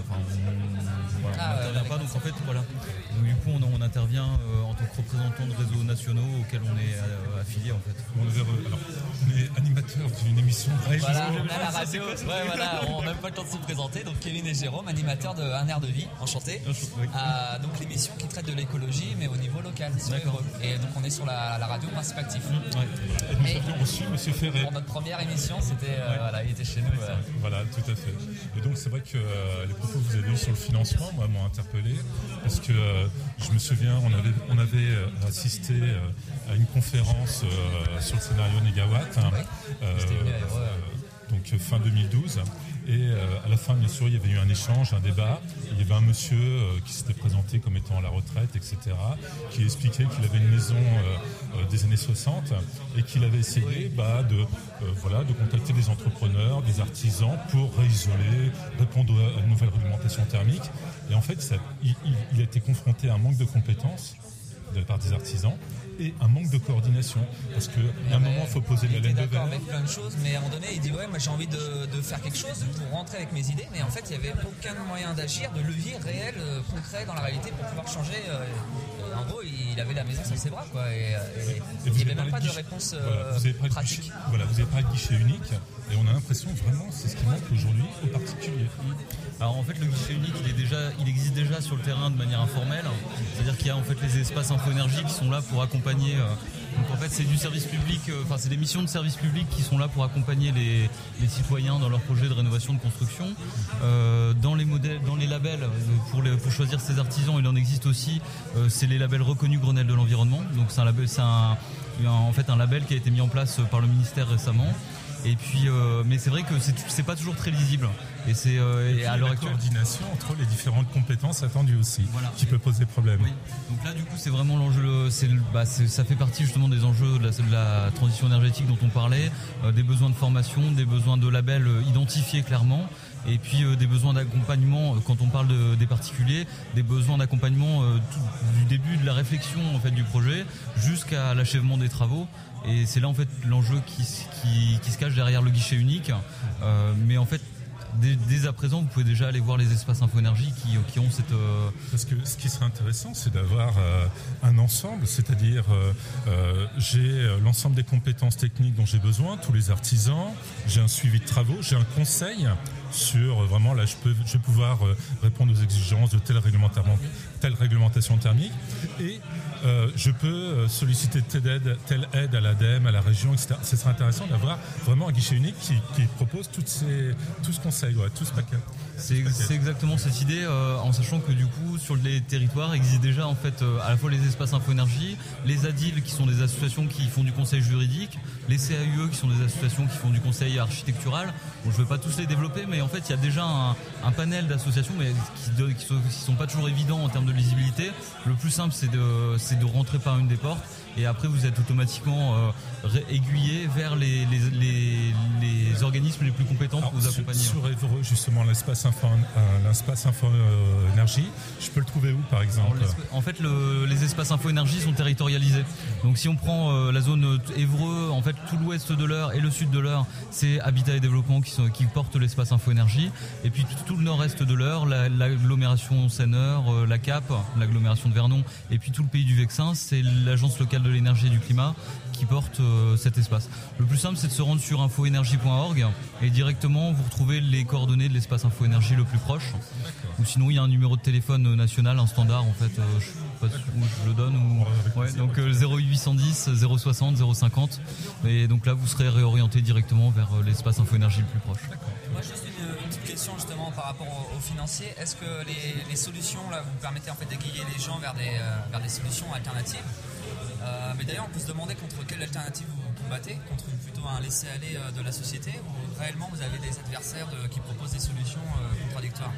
on n'intervient pas. Donc en fait, voilà. Donc, du coup, on intervient en tant que représentant de réseaux nationaux auxquels on est affilié en fait.
On est animateur d'une émission.
Voilà, on a la radio. Ouais, voilà, on n'a même pas le temps de se présenter. Donc Kevin et Jérôme, animateurs de Un air de vie, enchanté.
Oui.
Donc l'émission qui traite de l'écologie, mais au niveau local.
D'accord.
Et donc on est sur la radio Principe Actif.
Ouais.
Et nous avions reçu Monsieur Ferré.
Pour notre première émission, c'était voilà, il était chez nous.
Voilà, tout à fait. Et donc c'est vrai que les propos que vous avez eus sur le financement, moi, m'ont interpellé parce que je me souviens, on avait assisté à une conférence sur le scénario Négawatt, donc fin 2012. Et à la fin, bien sûr, il y avait eu un échange, un débat. Il y avait un monsieur qui s'était présenté comme étant à la retraite, etc., qui expliquait qu'il avait une maison des années 60 et qu'il avait essayé de contacter des entrepreneurs, des artisans pour réisoler, répondre à une nouvelle réglementation thermique. Et en fait, il a été confronté à un manque de compétences de la part des artisans et un manque de coordination parce qu'à un moment il faut poser la laine de verre.
Il était d'accord avec plein de choses, mais à un moment donné il dit moi j'ai envie de faire quelque chose pour rentrer avec mes idées, mais en fait il n'y avait aucun moyen d'agir, de levier réel, concret dans la réalité pour pouvoir changer. En gros il avait la maison sur ses bras quoi, et il n'y avait même pas de réponse pratique.
Vous avez parlé de guichet unique et on a l'impression vraiment c'est ce qui manque aujourd'hui aux particuliers.
Alors en fait le guichet unique il existe déjà sur le terrain de manière informelle, c'est-à-dire qu'il y a en fait les espaces info-énergie qui sont là pour accompagner. Donc en fait c'est du service public, c'est des missions de service public qui sont là pour accompagner les citoyens dans leurs projets de rénovation de construction. Dans les modèles, dans les labels, pour choisir ces artisans, il en existe aussi. C'est les labels reconnus Grenelle de l'environnement. Donc c'est un label, un label qui a été mis en place par le ministère récemment. Et puis, mais c'est vrai que c'est pas toujours très lisible. Et c'est à l'heure actuelle.
La coordination entre les différentes compétences attendues aussi, qui peut poser problème.
Oui. Donc là, du coup, c'est vraiment l'enjeu. Ça fait partie justement des enjeux de la transition énergétique dont on parlait, des besoins de formation, des besoins de labels identifiés clairement. Et puis des besoins d'accompagnement quand on parle des particuliers, des besoins d'accompagnement du début de la réflexion en fait du projet jusqu'à l'achèvement des travaux. Et c'est là en fait l'enjeu qui se cache derrière le guichet unique. Mais en fait, dès à présent, vous pouvez déjà aller voir les espaces info-énergie qui ont cette...
Parce que ce qui serait intéressant, c'est d'avoir un ensemble, c'est-à-dire j'ai l'ensemble des compétences techniques dont j'ai besoin, tous les artisans, j'ai un suivi de travaux, j'ai un conseil sur vraiment là je vais pouvoir répondre aux exigences de telle réglementation thermique et je peux solliciter telle aide à l'ADEME, à la région, etc. Ce serait intéressant d'avoir vraiment un guichet unique qui propose tout ce conseil, tout ce paquet.
C'est exactement cette idée, en sachant que du coup sur les territoires existent déjà en fait à la fois les espaces info-énergie, les ADIL qui sont des associations qui font du conseil juridique, les CAUE qui sont des associations qui font du conseil architectural. Bon, je ne vais pas tous les développer, mais en fait, il y a déjà un panel d'associations, mais qui sont pas toujours évidents en termes de lisibilité. Le plus simple, c'est de rentrer par une des portes. Et après, vous êtes automatiquement aiguillé vers les organismes les plus compétents pour vous accompagner.
Sur Évreux, justement, l'espace info énergie, je peux le trouver où, par exemple?
En fait, les espaces info énergie sont territorialisés. Donc, si on prend la zone Évreux, en fait, tout l'ouest de l'Eure et le sud de l'Eure, c'est Habitat et Développement qui portent l'espace info énergie. Et puis, tout le nord-est de l'Eure, l'agglomération Seine-Eure, la CAP, l'agglomération de Vernon, et puis tout le pays du Vexin, c'est l'agence locale de l'énergie et du climat qui porte cet espace. Le plus simple, c'est de se rendre sur infoénergie.org et directement vous retrouvez les coordonnées de l'espace infoénergie le plus proche. Ou sinon, il y a un numéro de téléphone national, un standard en fait, je sais pas où je le donne. Donc 0810 060 050. Et donc là, vous serez réorienté directement vers l'espace infoénergie le plus proche.
Moi, juste une petite question justement par rapport aux financiers. Est-ce que les solutions là vous permettez en fait d'aiguiller les gens vers des solutions alternatives? Mais d'ailleurs, on peut se demander contre quelle alternative vous combattez, contre plutôt un laisser-aller de la société, ou réellement vous avez des adversaires qui proposent des solutions contradictoires?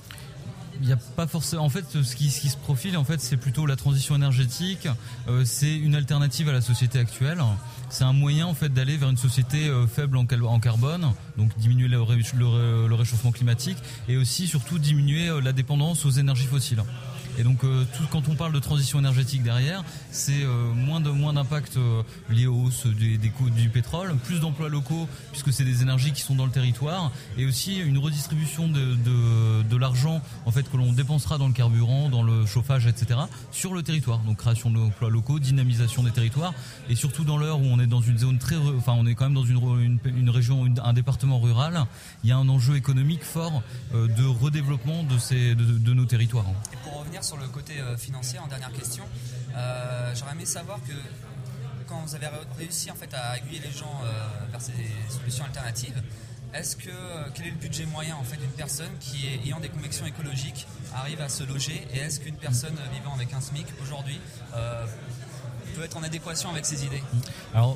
Il n'y a pas forcément. En fait, ce qui se profile, en fait, c'est plutôt la transition énergétique. C'est une alternative à la société actuelle. C'est un moyen, en fait, d'aller vers une société faible en carbone, donc diminuer le réchauffement climatique, et aussi, surtout, diminuer la dépendance aux énergies fossiles. Et donc quand on parle de transition énergétique derrière, c'est moins d'impact lié aux hausses des coûts du pétrole, plus d'emplois locaux puisque c'est des énergies qui sont dans le territoire, et aussi une redistribution de l'argent en fait que l'on dépensera dans le carburant, dans le chauffage, etc. sur le territoire. Donc création d'emplois locaux, dynamisation des territoires, et surtout dans l'heure où on est dans une zone on est quand même dans une région, un département rural, il y a un enjeu économique fort de redéveloppement de nos territoires.
Et pour revenir sur le côté financier, en dernière question, j'aurais aimé savoir que quand vous avez réussi en fait à aiguiller les gens vers ces solutions alternatives, quel est le budget moyen en fait d'une personne qui ayant des convictions écologiques arrive à se loger, et est-ce qu'une personne vivant avec un SMIC aujourd'hui peut être en adéquation avec ses idées?
Alors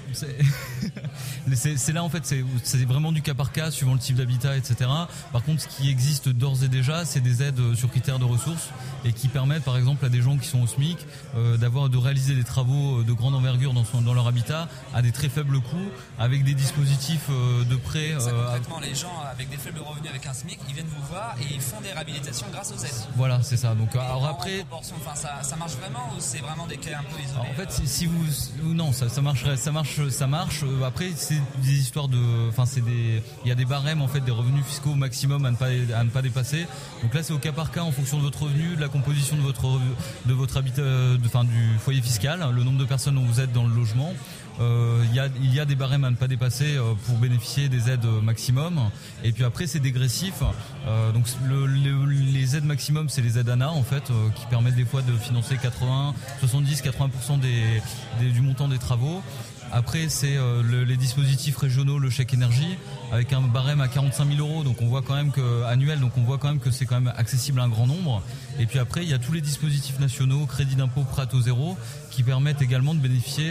c'est là en fait c'est vraiment du cas par cas suivant le type d'habitat, etc. Par contre, ce qui existe d'ores et déjà, c'est des aides sur critères de ressources et qui permettent par exemple à des gens qui sont au SMIC de réaliser des travaux de grande envergure dans leur habitat à des très faibles coûts, avec des dispositifs de prêt.
Concrètement, les gens avec des faibles revenus avec un SMIC, ils viennent vous voir et ils font des réhabilitations grâce aux aides.
Voilà, c'est ça. Donc alors
après, ça marche vraiment, ou c'est vraiment des cas un peu isolés?
En fait, non, ça marche. Après, c'est des histoires il y a des barèmes en fait des revenus fiscaux maximum à ne pas dépasser. Donc là, c'est au cas par cas en fonction de votre revenu, de la composition de votre habitat, du foyer fiscal, le nombre de personnes dont vous êtes dans le logement. Il y a des barèmes à ne pas dépasser pour bénéficier des aides maximum, et puis après c'est dégressif. Donc les aides maximum, c'est les aides ANA en fait qui permettent des fois de financer 70-80% du montant des travaux. Après, c'est les dispositifs régionaux, le chèque énergie, avec un barème à 45 000 euros, donc on voit quand même annuel, donc on voit quand même que c'est quand même accessible à un grand nombre. Et puis après, il y a tous les dispositifs nationaux, crédit d'impôt, prêt à taux zéro, qui permettent également de bénéficier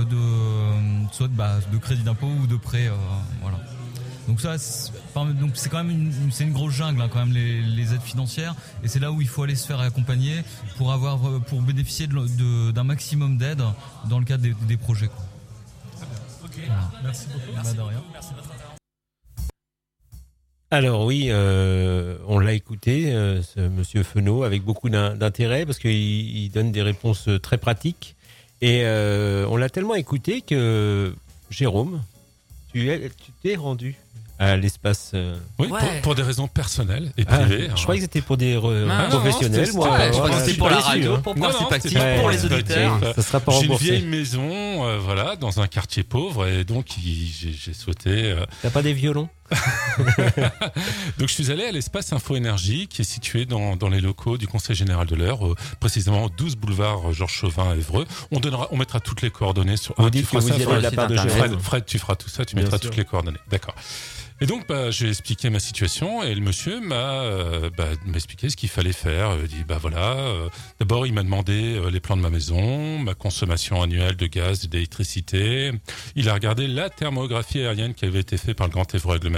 soit de crédit d'impôt ou de prêt, voilà. Donc ça, c'est quand même une grosse jungle, hein, quand même, les aides financières, et c'est là où il faut aller se faire accompagner pour bénéficier d'un maximum d'aides dans le cadre des projets, quoi.
Okay. Voilà. Merci beaucoup.
Merci de votre intervention.
Alors oui, on l'a écouté, ce monsieur Fenot, avec beaucoup d'intérêt, parce qu'il donne des réponses très pratiques. Et on l'a tellement écouté que, Jérôme, tu t'es rendu à l'espace.
Oui, ouais. pour des raisons personnelles et privées.
Je croyais que c'était pour des professionnels.
Je crois que c'était pour la radio, pour participatif, pour les auditeurs.
Ça sera pas remboursé.
J'ai une vieille maison, dans un quartier pauvre, et donc j'ai souhaité.
T'as pas des violons?
Donc je suis allé à l'espace Info Énergie, qui est situé dans les locaux du Conseil Général de l'Eure, précisément 12 boulevard Georges Chauvin à Évreux. On mettra toutes les coordonnées sur.
Tu feras ça,
de
la part de
Fred, tu feras tout ça, tu mettras toutes les coordonnées. D'accord. Et donc, je lui ai expliqué ma situation, et le monsieur m'a expliqué ce qu'il fallait faire. Il dit, d'abord, il m'a demandé les plans de ma maison, ma consommation annuelle de gaz et d'électricité. Il a regardé la thermographie aérienne qui avait été faite par le Grand Évreux Agglomération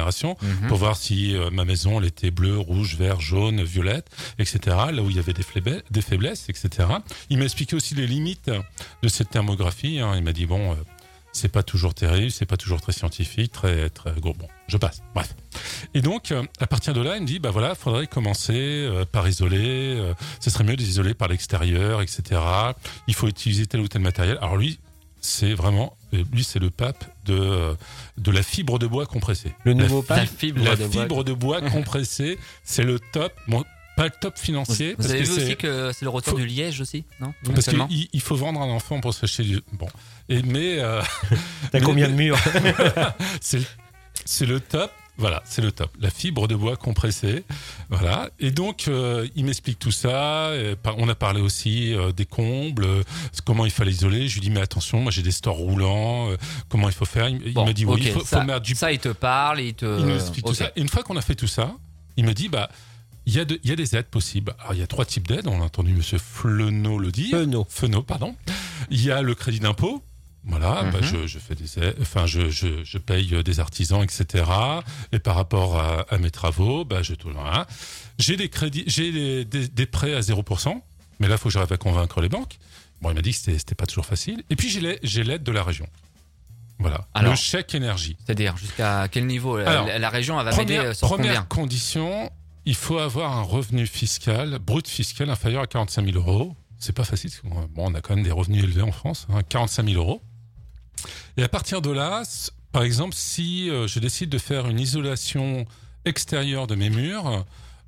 agglomération pour voir si ma maison elle était bleue, rouge, vert, jaune, violette, etc. Là où il y avait des faiblesses, etc. Il m'a expliqué aussi les limites de cette thermographie. Il m'a dit bon, c'est pas toujours terrible, c'est pas toujours très scientifique, très gros. Bon, je passe. Bref. Et donc, à partir de là, il me dit, bah voilà, faudrait commencer par isoler. Ce serait mieux d'isoler par l'extérieur, etc. Il faut utiliser tel ou tel matériel. Alors lui, c'est le pape de la fibre de bois compressée.
Le nouveau pape.
La fibre
de bois compressée, c'est le top. Bon, pas le top financier.
Vous avez vu aussi que c'est le retour du liège aussi, non?
Parce qu'il faut vendre un enfant pour s'acheter du. Bon.
T'as combien de murs?
C'est le top. Voilà, c'est le top. La fibre de bois compressée. Voilà. Et donc, il m'explique tout ça. On a parlé aussi des combles, comment il fallait isoler. Je lui dis, mais attention, moi j'ai des stores roulants. Comment il faut faire? Il m'a dit, oui, il faut mettre du.
Ça, il te parle. Il nous
explique tout ça. Et une fois qu'on a fait tout ça, il me dit, bah, il y a des aides possibles. Alors, il y a 3 types d'aides. On a entendu monsieur Fleuneau le dire. Fenot, pardon. Il y a le crédit d'impôt. Voilà, bah je fais je paye des artisans, etc. Et par rapport à mes travaux, bah je tourne. Voilà. J'ai des crédits, j'ai des prêts à 0%, mais là, il faut que j'arrive à convaincre les banques. Bon, il m'a dit que c'était pas toujours facile. Et puis j'ai l'aide de la région. Voilà. Alors, le chèque énergie.
C'est-à-dire jusqu'à quel niveau la région elle va m'aider sur combien?
Première condition, il faut avoir un revenu fiscal, brut fiscal inférieur à 45 000 euros. C'est pas facile, parce que, bon, on a quand même des revenus élevés en France, 45 000 euros. Et à partir de là, par exemple, si je décide de faire une isolation extérieure de mes murs,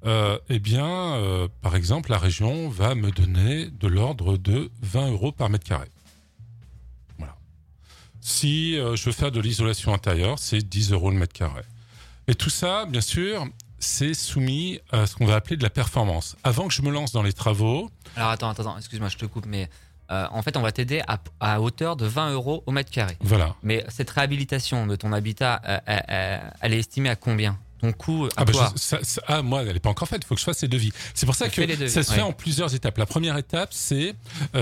par exemple, la région va me donner de l'ordre de 20 euros par mètre carré. Voilà. Si je veux faire de l'isolation intérieure, c'est 10 euros le mètre carré. Et tout ça, bien sûr, c'est soumis à ce qu'on va appeler de la performance. Avant que je me lance dans les travaux...
Alors attends, excuse-moi, je te coupe, mais en fait, on va t'aider à hauteur de 20 euros au mètre carré.
Voilà.
Mais cette réhabilitation de ton habitat, elle est estimée à combien? Ton coût à toi?
Moi, elle n'est pas encore faite, il faut que je fasse ces devis. C'est pour ça que ça se fait en plusieurs étapes. La première étape, c'est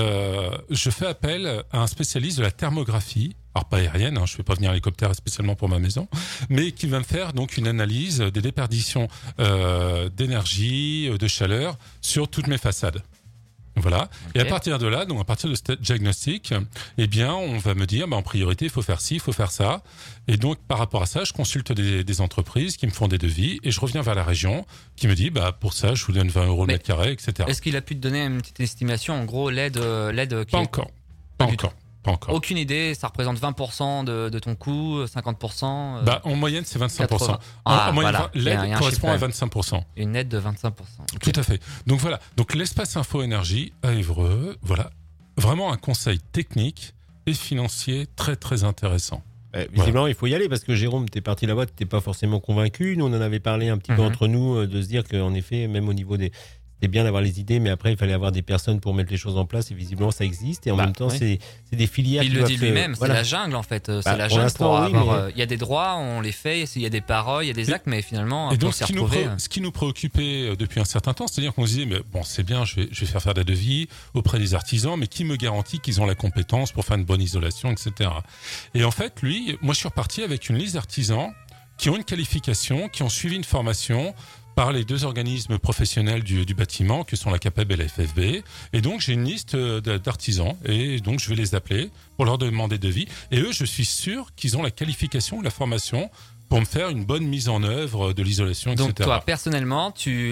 je fais appel à un spécialiste de la thermographie. Alors pas aérienne, je fais pas venir l'hélicoptère spécialement pour ma maison, mais qui va me faire donc une analyse des déperditions d'énergie, de chaleur sur toutes mes façades. Voilà. Okay. Et à partir de là, donc à partir de ce diagnostic, on va me dire, en priorité, il faut faire ci, il faut faire ça. Et donc, par rapport à ça, je consulte des entreprises qui me font des devis et je reviens vers la région qui me dit, pour ça, je vous donne 20 euros le mètre carré, etc.
Est-ce qu'il a pu te donner une petite estimation, en gros, l'aide qui
Pas encore. Pas encore.
Aucune idée, ça représente 20% de ton coût, 50%.
En moyenne, c'est 25%.
En
moyenne, l'aide correspond à 25%.
Une aide de 25%.
Okay. Tout à fait. Donc voilà. Donc l'espace Info Énergie à Évreux, voilà, vraiment un conseil technique et financier très très intéressant.
Visiblement, il faut y aller parce que Jérôme, t'es parti là-bas, t'étais pas forcément convaincu. Nous, on en avait parlé un petit peu entre nous de se dire qu'en effet, même au niveau des c'est bien d'avoir les idées, mais après, il fallait avoir des personnes pour mettre les choses en place. Et visiblement, ça existe. Et en même temps, c'est des filières.
Il le dit lui-même, c'est la jungle, en fait. C'est la jungle pour avoir. Il y a des droits, on les fait, il y a des paroles, il y a des actes, mais finalement,
et donc, ce qui nous préoccupait depuis un certain temps, c'est-à-dire qu'on se disait, mais bon, c'est bien, je vais faire des devis auprès des artisans, mais qui me garantit qu'ils ont la compétence pour faire une bonne isolation, etc. Et en fait, moi, je suis reparti avec une liste d'artisans qui ont une qualification, qui ont suivi une formation par les 2 organismes professionnels du bâtiment que sont la CAPEB et la FFB. Et donc, j'ai une liste d'artisans et donc je vais les appeler pour leur demander devis. Et eux, je suis sûr qu'ils ont la qualification, la formation pour me faire une bonne mise en œuvre de l'isolation, etc.
Donc toi, personnellement,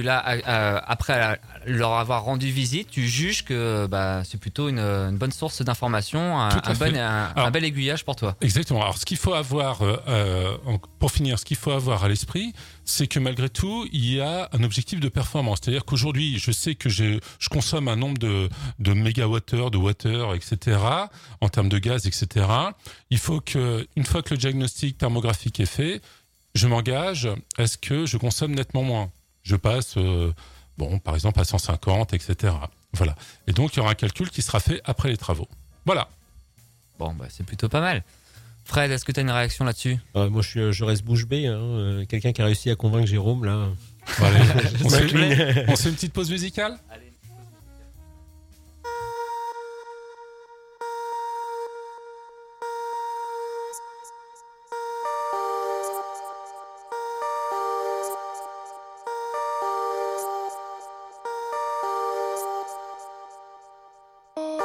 après leur avoir rendu visite, tu juges que c'est plutôt une bonne source d'information, un bel aiguillage pour toi.
Exactement. Alors, ce qu'il faut avoir, pour finir, ce qu'il faut avoir à l'esprit, c'est que malgré tout, il y a un objectif de performance. C'est-à-dire qu'aujourd'hui, je sais que je consomme un nombre de mégawattheures, de wattheures, etc., en termes de gaz, etc. Il faut que, une fois que le diagnostic thermographique est fait, je m'engage à ce que je consomme nettement moins. Je passe, par exemple, à 150, etc. Voilà. Et donc, il y aura un calcul qui sera fait après les travaux. Voilà.
Bon, c'est plutôt pas mal. Fred, est-ce que tu as une réaction là-dessus?
Moi, je reste bouche bée. Quelqu'un qui a réussi à convaincre Jérôme, là.
Allez, on fait une petite pause musicale?
Allez.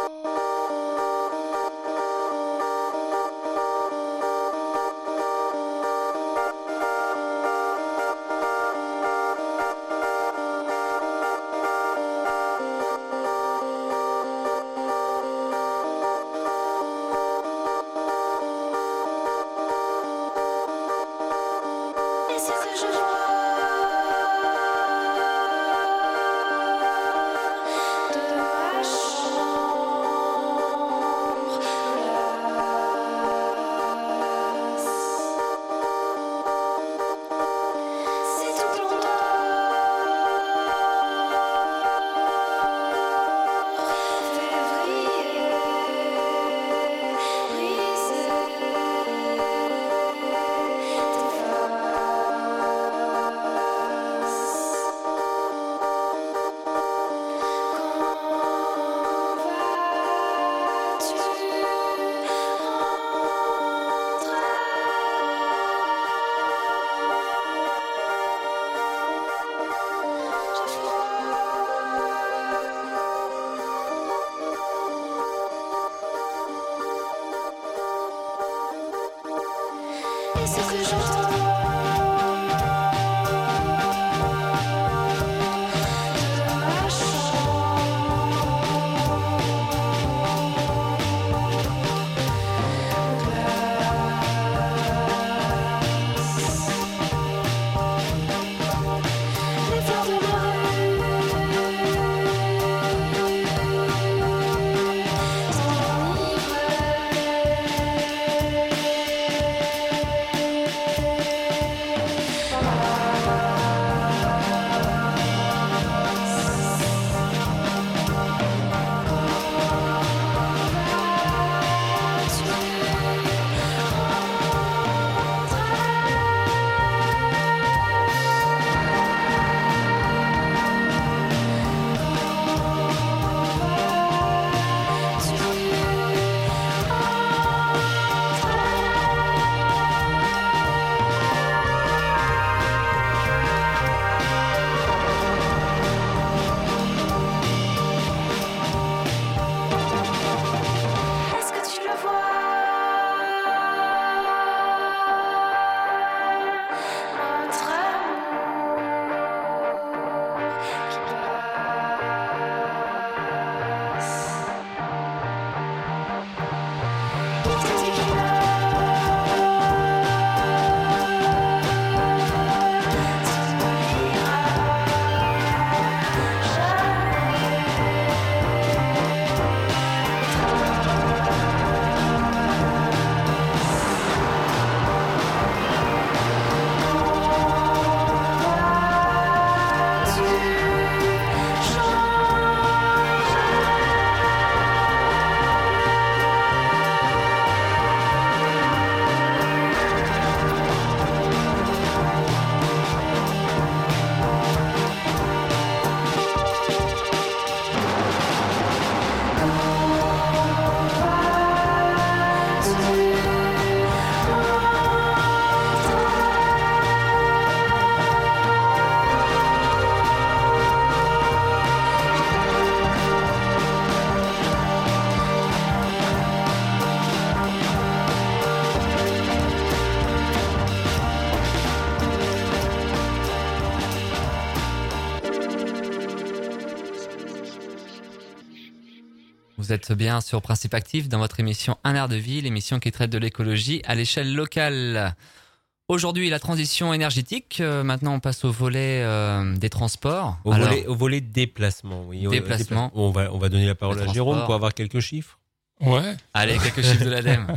Vous êtes bien sur Principe Actif dans votre émission Un air de vie, l'émission qui traite de l'écologie à l'échelle locale. Aujourd'hui, la transition énergétique. Maintenant, on passe au volet des transports.
Au volet déplacement. Oui.
Déplacement.
On va donner la parole à Jérôme pour avoir quelques chiffres.
Ouais.
Allez, quelques chiffres de l'ADEME.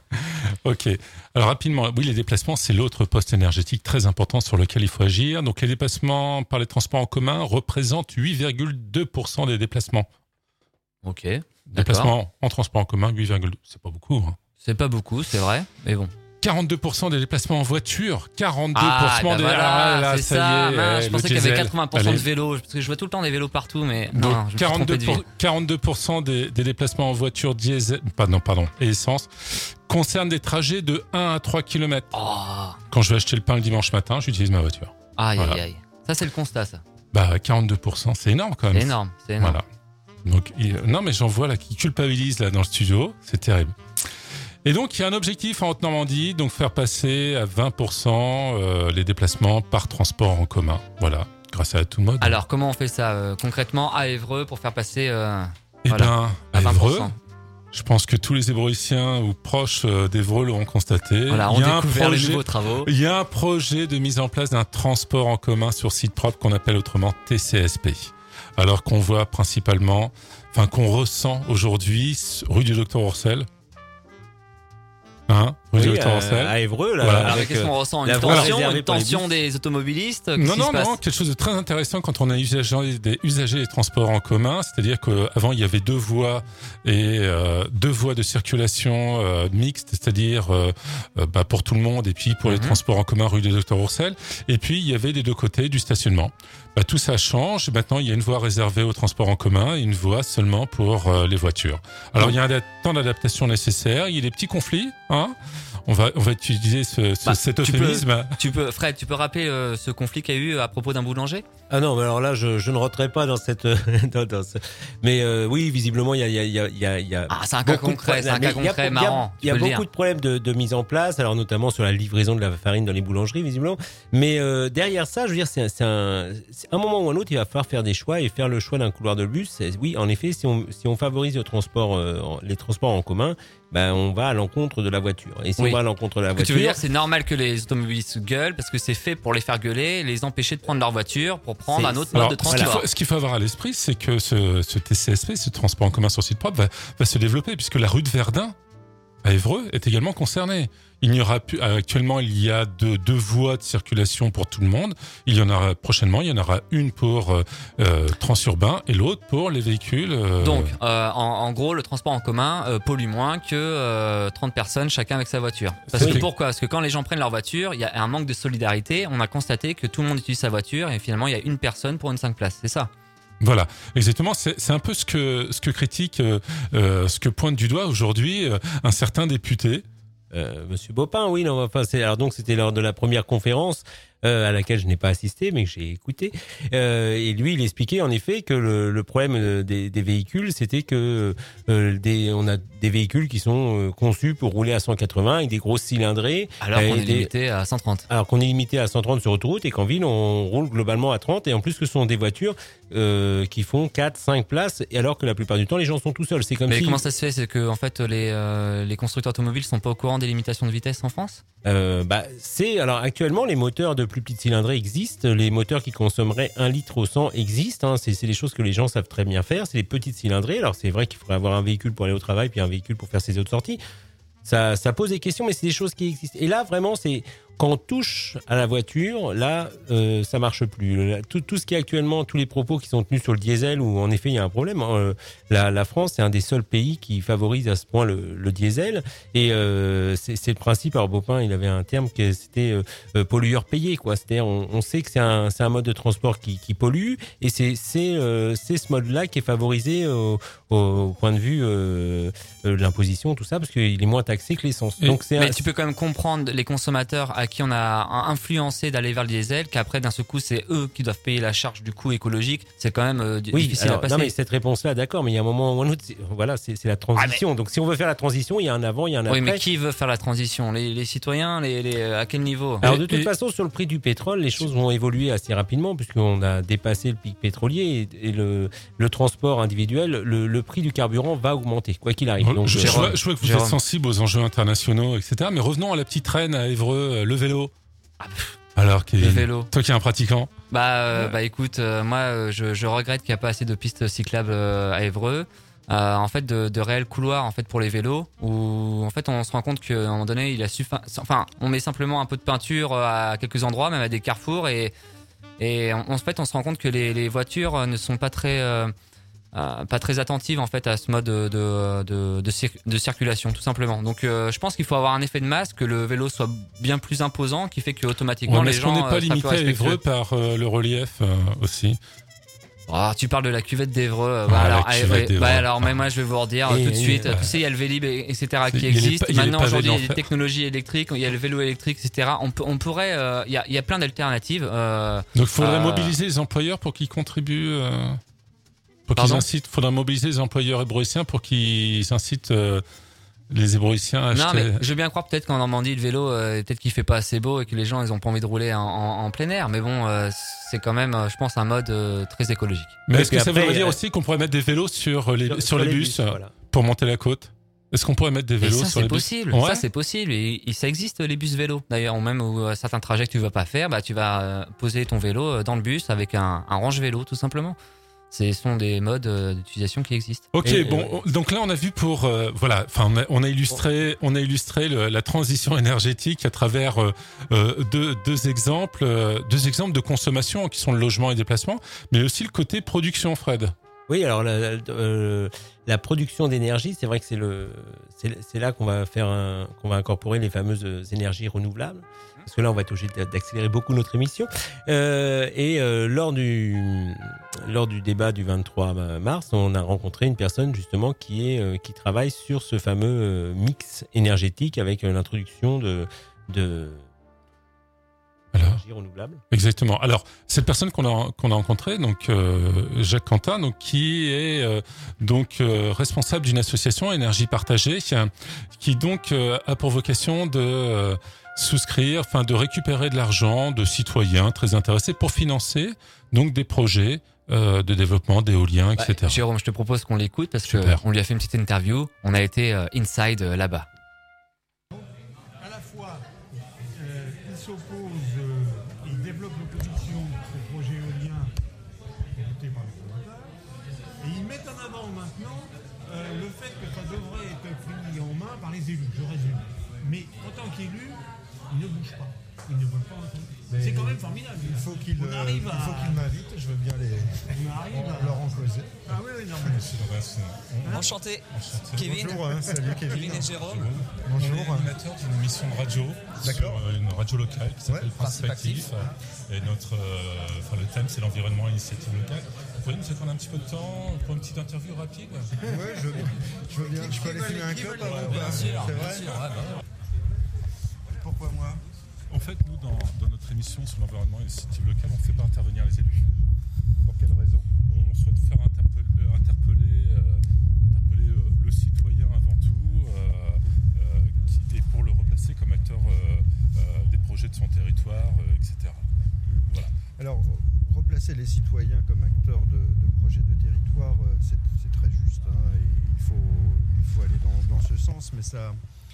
Ok. Alors rapidement, oui, les déplacements, c'est l'autre poste énergétique très important sur lequel il faut agir. Donc les déplacements par les transports en commun représentent 8,2% des déplacements.
Ok.
Déplacements en transport en commun, 8,2%. C'est pas beaucoup. Hein.
C'est pas beaucoup, c'est vrai, mais bon.
42% des déplacements en voiture, 42%
des...
Voilà,
là, c'est ça. Je pensais qu'il y avait 80%
Allez.
de vélos, parce que je vois tout le temps des vélos partout, mais
donc,
non, je me suis trompé de ville.
42% des déplacements en voiture diesel, et essence concernent des trajets de 1 à 3 km.
Oh.
Quand je vais acheter le pain le dimanche matin, j'utilise ma voiture.
Aïe. Ça, c'est le constat, ça.
Bah, 42%, c'est énorme quand même.
C'est énorme.
Voilà. Donc, non, mais j'en vois là qui culpabilise là dans le studio. C'est terrible. Et donc, il y a un objectif en Haute-Normandie, donc faire passer à 20% les déplacements par transport en commun. Voilà, grâce à tout mode.
Alors, comment on fait ça concrètement à Évreux pour faire passer
à
20%.
Évreux, je pense que tous les Évreusiens ou proches d'Évreux l'ont constaté.
Voilà, on découvre les nouveaux travaux.
Il y a un projet de mise en place d'un transport en commun sur site propre qu'on appelle autrement TCSP. Alors qu'on voit principalement, qu'on ressent aujourd'hui rue du Docteur Ourcel. Rue du Docteur Ourcel.
À Évreux, là.
Voilà.
Alors, qu'est-ce qu'on ressent? Une tension des automobilistes?
Non, quelque chose de très intéressant quand on a usagé des transports en commun. C'est-à-dire qu'avant, il y avait 2 voies et 2 voies de circulation mixtes, c'est-à-dire pour tout le monde et puis pour les transports en commun rue du Docteur Ourcel. Et puis, il y avait des 2 côtés du stationnement. Tout ça change. Maintenant, il y a une voie réservée au transport en commun et une voie seulement pour les voitures. Alors, il y a un temps d'adaptation nécessaire. Il y a des petits conflits, On va utiliser cet euphémisme.
Fred, tu peux rappeler ce conflit qu'il y a eu à propos d'un boulanger?
Ah non, mais alors là, je ne rentrerai pas dans cette, mais oui, visiblement, il y a.
Ah, c'est un cas concret, marrant.
Il y a beaucoup de problèmes de mise en place, alors notamment sur la livraison de la farine dans les boulangeries, visiblement. Mais derrière ça, je veux dire, c'est un moment ou un autre, il va falloir faire des choix et faire le choix d'un couloir de bus. Oui, en effet, si on favorise le transport, les transports en commun, on va à l'encontre de la voiture. Et si on va à l'encontre de la voiture,
tu veux dire, c'est normal que les automobilistes gueulent parce que c'est fait pour les faire gueuler, les empêcher de prendre leur voiture pour prendre un autre mode de transport.
Ce qu'il faut avoir à l'esprit, c'est que ce TCSP, ce transport en commun sur site propre, va se développer puisque la rue de Verdun à Évreux est également concernée. Il n'y aura plus, actuellement, il y a deux voies de circulation pour tout le monde. Il y en aura prochainement, il y en aura une pour transurbain et l'autre pour les véhicules.
Donc, en gros, le transport en commun pollue moins que 30 personnes chacun avec sa voiture. Pourquoi? Parce que quand les gens prennent leur voiture, il y a un manque de solidarité. On a constaté que tout le monde utilise sa voiture et finalement, il y a une personne pour une 5 places. C'est ça.
Voilà, exactement. C'est un peu ce que critique, ce que pointe du doigt aujourd'hui un certain député.
Monsieur Bopin, oui, non, enfin, donc c'était lors de la première conférence à laquelle je n'ai pas assisté, mais que j'ai écouté. Et lui, il expliquait en effet que le problème des véhicules, c'était que on a des véhicules qui sont conçus pour rouler à 180 avec des grosses cylindrées.
Alors qu'on est limité à 130.
Alors qu'on est limité à 130 sur autoroute et qu'en ville, on roule globalement à 30. Et en plus, ce sont des voitures qui font 4, 5 places, et alors que la plupart du temps, les gens sont tout seuls. C'est comme
mais comment ça se fait? C'est que en fait, les constructeurs automobiles sont pas au courant des limitations de vitesse en France?
Alors actuellement, les moteurs de plus petites cylindrées existent, les moteurs qui consommeraient 1 litre au 100 existent, c'est des choses que les gens savent très bien faire, c'est les petites cylindrées. Alors c'est vrai qu'il faudrait avoir un véhicule pour aller au travail puis un véhicule pour faire ses autres sorties. Ça pose des questions, mais c'est des choses qui existent. Et là, vraiment, c'est quand on touche à la voiture, là, ça marche plus. Tout ce qui est actuellement, tous les propos qui sont tenus sur le diesel, où en effet il y a un problème. La France, c'est un des seuls pays qui favorise à ce point le diesel. Et c'est le principe. Alors Bopin, il avait un terme que c'était pollueur payé, quoi. C'est-à-dire, on sait que c'est un mode de transport qui pollue, et c'est ce mode-là qui est favorisé au point de vue de l'imposition, tout ça, parce qu'il est moins taxé que l'essence. Donc
mais tu peux quand même comprendre les consommateurs à qui on a influencé d'aller vers le diesel, qu'après d'un seul coup c'est eux qui doivent payer la charge du coût écologique. C'est quand même difficile à passer.
Non, mais cette réponse-à d'accord, mais il y a un moment ou un autre, voilà, c'est la transition. Donc si on veut faire la transition, il y a un avant, il y a un après.
Oui, mais qui veut faire la transition? Les citoyens, à quel niveau?
Alors de toute façon, sur le prix du pétrole, les choses vont évoluer assez rapidement puisqu'on a dépassé le pic pétrolier et le transport individuel, le prix du carburant va augmenter quoi qu'il arrive. Donc,
je vois que vous êtes sensible aux enjeux internationaux, etc. Mais revenons à la petite reine à Évreux, le vélo. Alors,
le vélo.
Toi qui es un pratiquant.
Écoute, moi je regrette qu'il n'y a pas assez de pistes cyclables à Évreux. En fait, de réels couloirs en fait pour les vélos, où en fait on se rend compte qu'à un moment donné il a on met simplement un peu de peinture à quelques endroits, même à des carrefours, et en fait on se rend compte que les voitures ne sont pas très attentives en fait à ce mode de circulation, tout simplement. Donc je pense qu'il faut avoir un effet de masse, que le vélo soit bien plus imposant, qui fait que automatiquement les gens.
Est-ce qu'on n'est pas limité à Évreux par le relief aussi?
Tu parles de la cuvette d'Évreux.
Alors,
mais moi je vais vous redire tout de suite. Tu sais, il y a le Vélib, etc. qui existe. Maintenant, aujourd'hui, il y a des technologies électriques, il y a le vélo électrique, etc. On pourrait, il y a plein d'alternatives.
Donc, il faudrait mobiliser les employeurs pour qu'ils contribuent. Faudra mobiliser les employeurs hébroïciens pour qu'ils incitent les hébroïciens à acheter.
Non, mais je veux bien croire peut-être qu'en Normandie, le vélo, peut-être qu'il fait pas assez beau et que les gens, ils ont pas envie de rouler en plein air. Mais bon, c'est quand même, je pense, un mode très écologique.
Mais est-ce que ça voudrait dire aussi qu'on pourrait mettre des vélos sur les bus voilà. Pour monter la côte? Est-ce qu'on pourrait mettre des vélos sur les bus?
Ça, c'est possible. Et ça existe, les bus vélos. D'ailleurs, même où certains trajets que tu vas pas faire, tu vas poser ton vélo dans le bus avec un range vélo, tout simplement. Ce sont des modes d'utilisation qui existent.
Ok, donc là on a vu on a illustré la transition énergétique à travers deux exemples de consommation qui sont le logement et le déplacement, mais aussi le côté production, Fred.
Oui, alors la production d'énergie, c'est vrai que c'est là qu'on va incorporer les fameuses énergies renouvelables. Parce que là, on va être obligé d'accélérer beaucoup notre émission. Lors du débat du 23 mars, on a rencontré une personne justement qui travaille sur ce fameux mix énergétique avec l'introduction de énergie renouvelable.
Exactement. Alors, cette personne qu'on a rencontrée, donc Jacques Quentin, donc qui est responsable d'une association Énergie Partagée, qui donc a pour vocation de de récupérer de l'argent de citoyens très intéressés pour financer donc des projets de développement d'éolien, etc.
Jérôme, je te propose qu'on l'écoute parce qu'on lui a fait une petite interview. On a été inside là-bas.
À la fois, ils s'opposent, ils développent l'opposition au projet éolien voté par les promoteurs, et ils mettent en avant maintenant le fait que ça devrait être pris en main par les élus, je résume. Mais en tant qu'élus, ils ne bougent pas. Ils ne veulent pas entendre. C'est quand même formidable.
Il faut qu'ils m'invitent, je veux bien leur en causer.
Ah oui, non, mais...
Enchanté. Kevin.
Bonjour, salut Kevin.
Kevin et Jérôme.
Bonjour.
On est animateur d'une émission de radio, une radio locale qui s'appelle Principe Actif. Et le thème c'est l'environnement et l'initiative locale. Vous pouvez nous accorder un petit peu de temps pour une petite interview rapide?
Oui, je veux bien. Je peux aller fumer un clope avant?
Bien sûr, bien sûr.
Pourquoi moi?
En fait, nous, dans notre émission sur l'environnement et l'initiative locale, on ne fait pas intervenir les élus.
Pour quelle raison?
On souhaite faire interpeller le citoyen avant tout, et pour le replacer comme acteur des projets de son territoire, etc. Voilà.
Alors, replacer les citoyens comme acteurs de projets de territoire, c'est très juste. Et il faut aller dans ce sens, mais ça...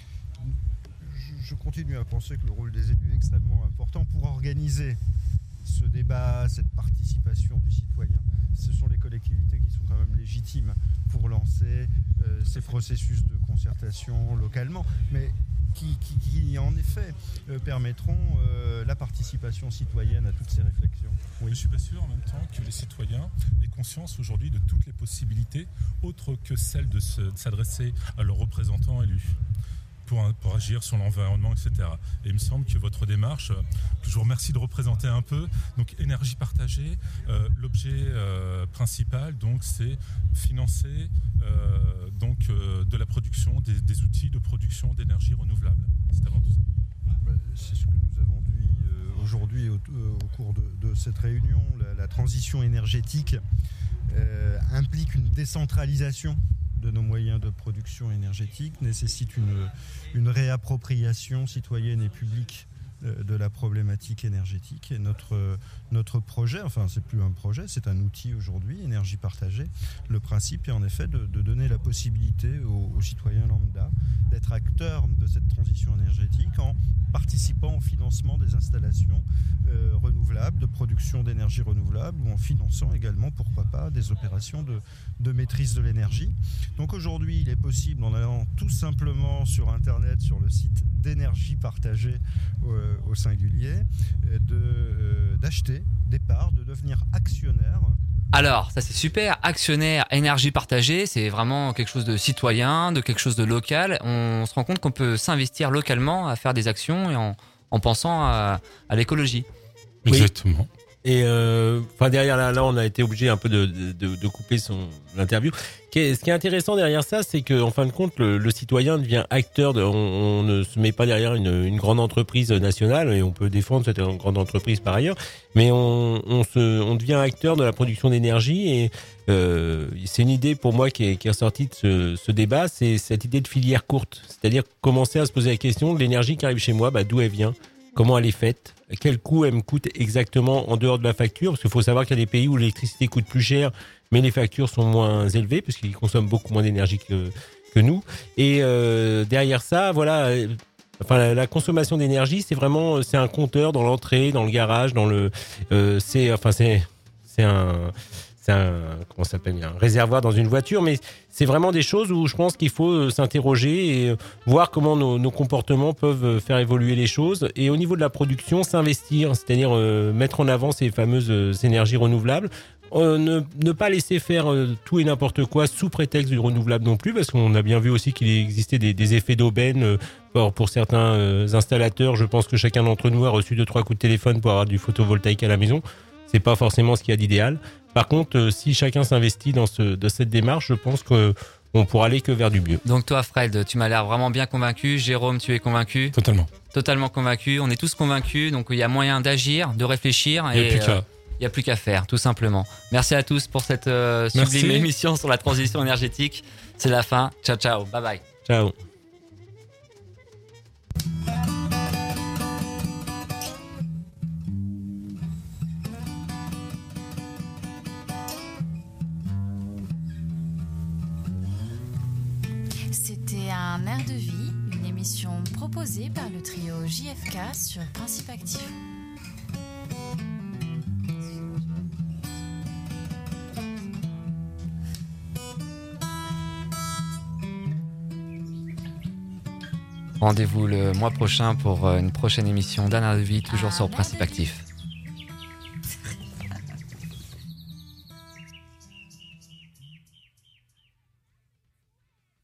Je continue à penser que le rôle des élus est extrêmement important pour organiser ce débat, cette participation du citoyen. Ce sont les collectivités qui sont quand même légitimes pour lancer ces processus de concertation localement, mais qui en effet permettront la participation citoyenne à toutes ces réflexions.
Oui. Je ne suis pas sûr en même temps que les citoyens aient conscience aujourd'hui de toutes les possibilités autres que celles de s'adresser à leurs représentants élus. Pour agir sur l'environnement, etc. Et il me semble que votre démarche, que je vous remercie de représenter un peu, donc énergie partagée, l'objet principal, donc c'est financer de la production des outils de production d'énergie renouvelable. C'est avant tout ça.
C'est ce que nous avons dit aujourd'hui au cours de cette réunion. La transition énergétique implique une décentralisation de nos moyens de production énergétique, nécessite une réappropriation citoyenne et publique de la problématique énergétique. Et notre projet, enfin c'est plus un projet, c'est un outil aujourd'hui, énergie partagée. Le principe est en effet de donner la possibilité aux citoyens lambda d'être acteurs de cette transition énergétique en participant au financement des installations renouvelables, de production d'énergie renouvelable, ou en finançant également, pourquoi pas, des opérations de maîtrise de l'énergie. Donc aujourd'hui, il est possible, en allant tout simplement sur Internet, sur le site d'énergie partagée au singulier, d'acheter des parts, de devenir actionnaire.
Alors, ça c'est super, actionnaire, énergie partagée, c'est vraiment quelque chose de citoyen, de quelque chose de local. On se rend compte qu'on peut s'investir localement à faire des actions et en pensant à l'écologie.
Exactement.
Et derrière là, on a été obligé un peu de couper l'interview. Ce qui est intéressant derrière ça, c'est que en fin de compte, le citoyen devient acteur. On ne se met pas derrière une grande entreprise nationale, et on peut défendre cette grande entreprise par ailleurs, mais on devient acteur de la production d'énergie. Et c'est une idée pour moi qui est ressortie de ce débat, c'est cette idée de filière courte, c'est-à-dire commencer à se poser la question de l'énergie qui arrive chez moi, d'où elle vient, comment elle est faite, quel coût elle me coûte exactement en dehors de la facture, parce qu'il faut savoir qu'il y a des pays où l'électricité coûte plus cher, mais les factures sont moins élevées, parce qu'ils consomment beaucoup moins d'énergie que nous. Et derrière ça, voilà, la consommation d'énergie, c'est un compteur dans l'entrée, dans le garage, c'est un réservoir dans une voiture, mais c'est vraiment des choses où je pense qu'il faut s'interroger et voir comment nos comportements peuvent faire évoluer les choses. Et au niveau de la production, s'investir, c'est-à-dire mettre en avant ces fameuses énergies renouvelables. Ne pas laisser faire tout et n'importe quoi sous prétexte du renouvelable non plus, parce qu'on a bien vu aussi qu'il existait des effets d'aubaine pour certains installateurs. Je pense que chacun d'entre nous a reçu 2-3 coups de téléphone pour avoir du photovoltaïque à la maison. C'est pas forcément ce qu'il y a d'idéal. Par contre, si chacun s'investit dans cette démarche, je pense qu'on pourra aller que vers du mieux.
Donc toi, Fred, tu m'as l'air vraiment bien convaincu. Jérôme, tu es convaincu? Totalement convaincu. On est tous convaincus. Donc il y a moyen d'agir, de réfléchir. Il n'y a plus qu'à faire, tout simplement. Merci à tous pour cette sublime émission sur la transition énergétique. C'est la fin. Ciao, ciao. Bye bye.
Ciao.
C'était un air de vie, une émission proposée par le trio JFK sur Principe Actif.
Rendez-vous le mois prochain pour une prochaine émission d'Un air de vie, toujours sur Principe Actif.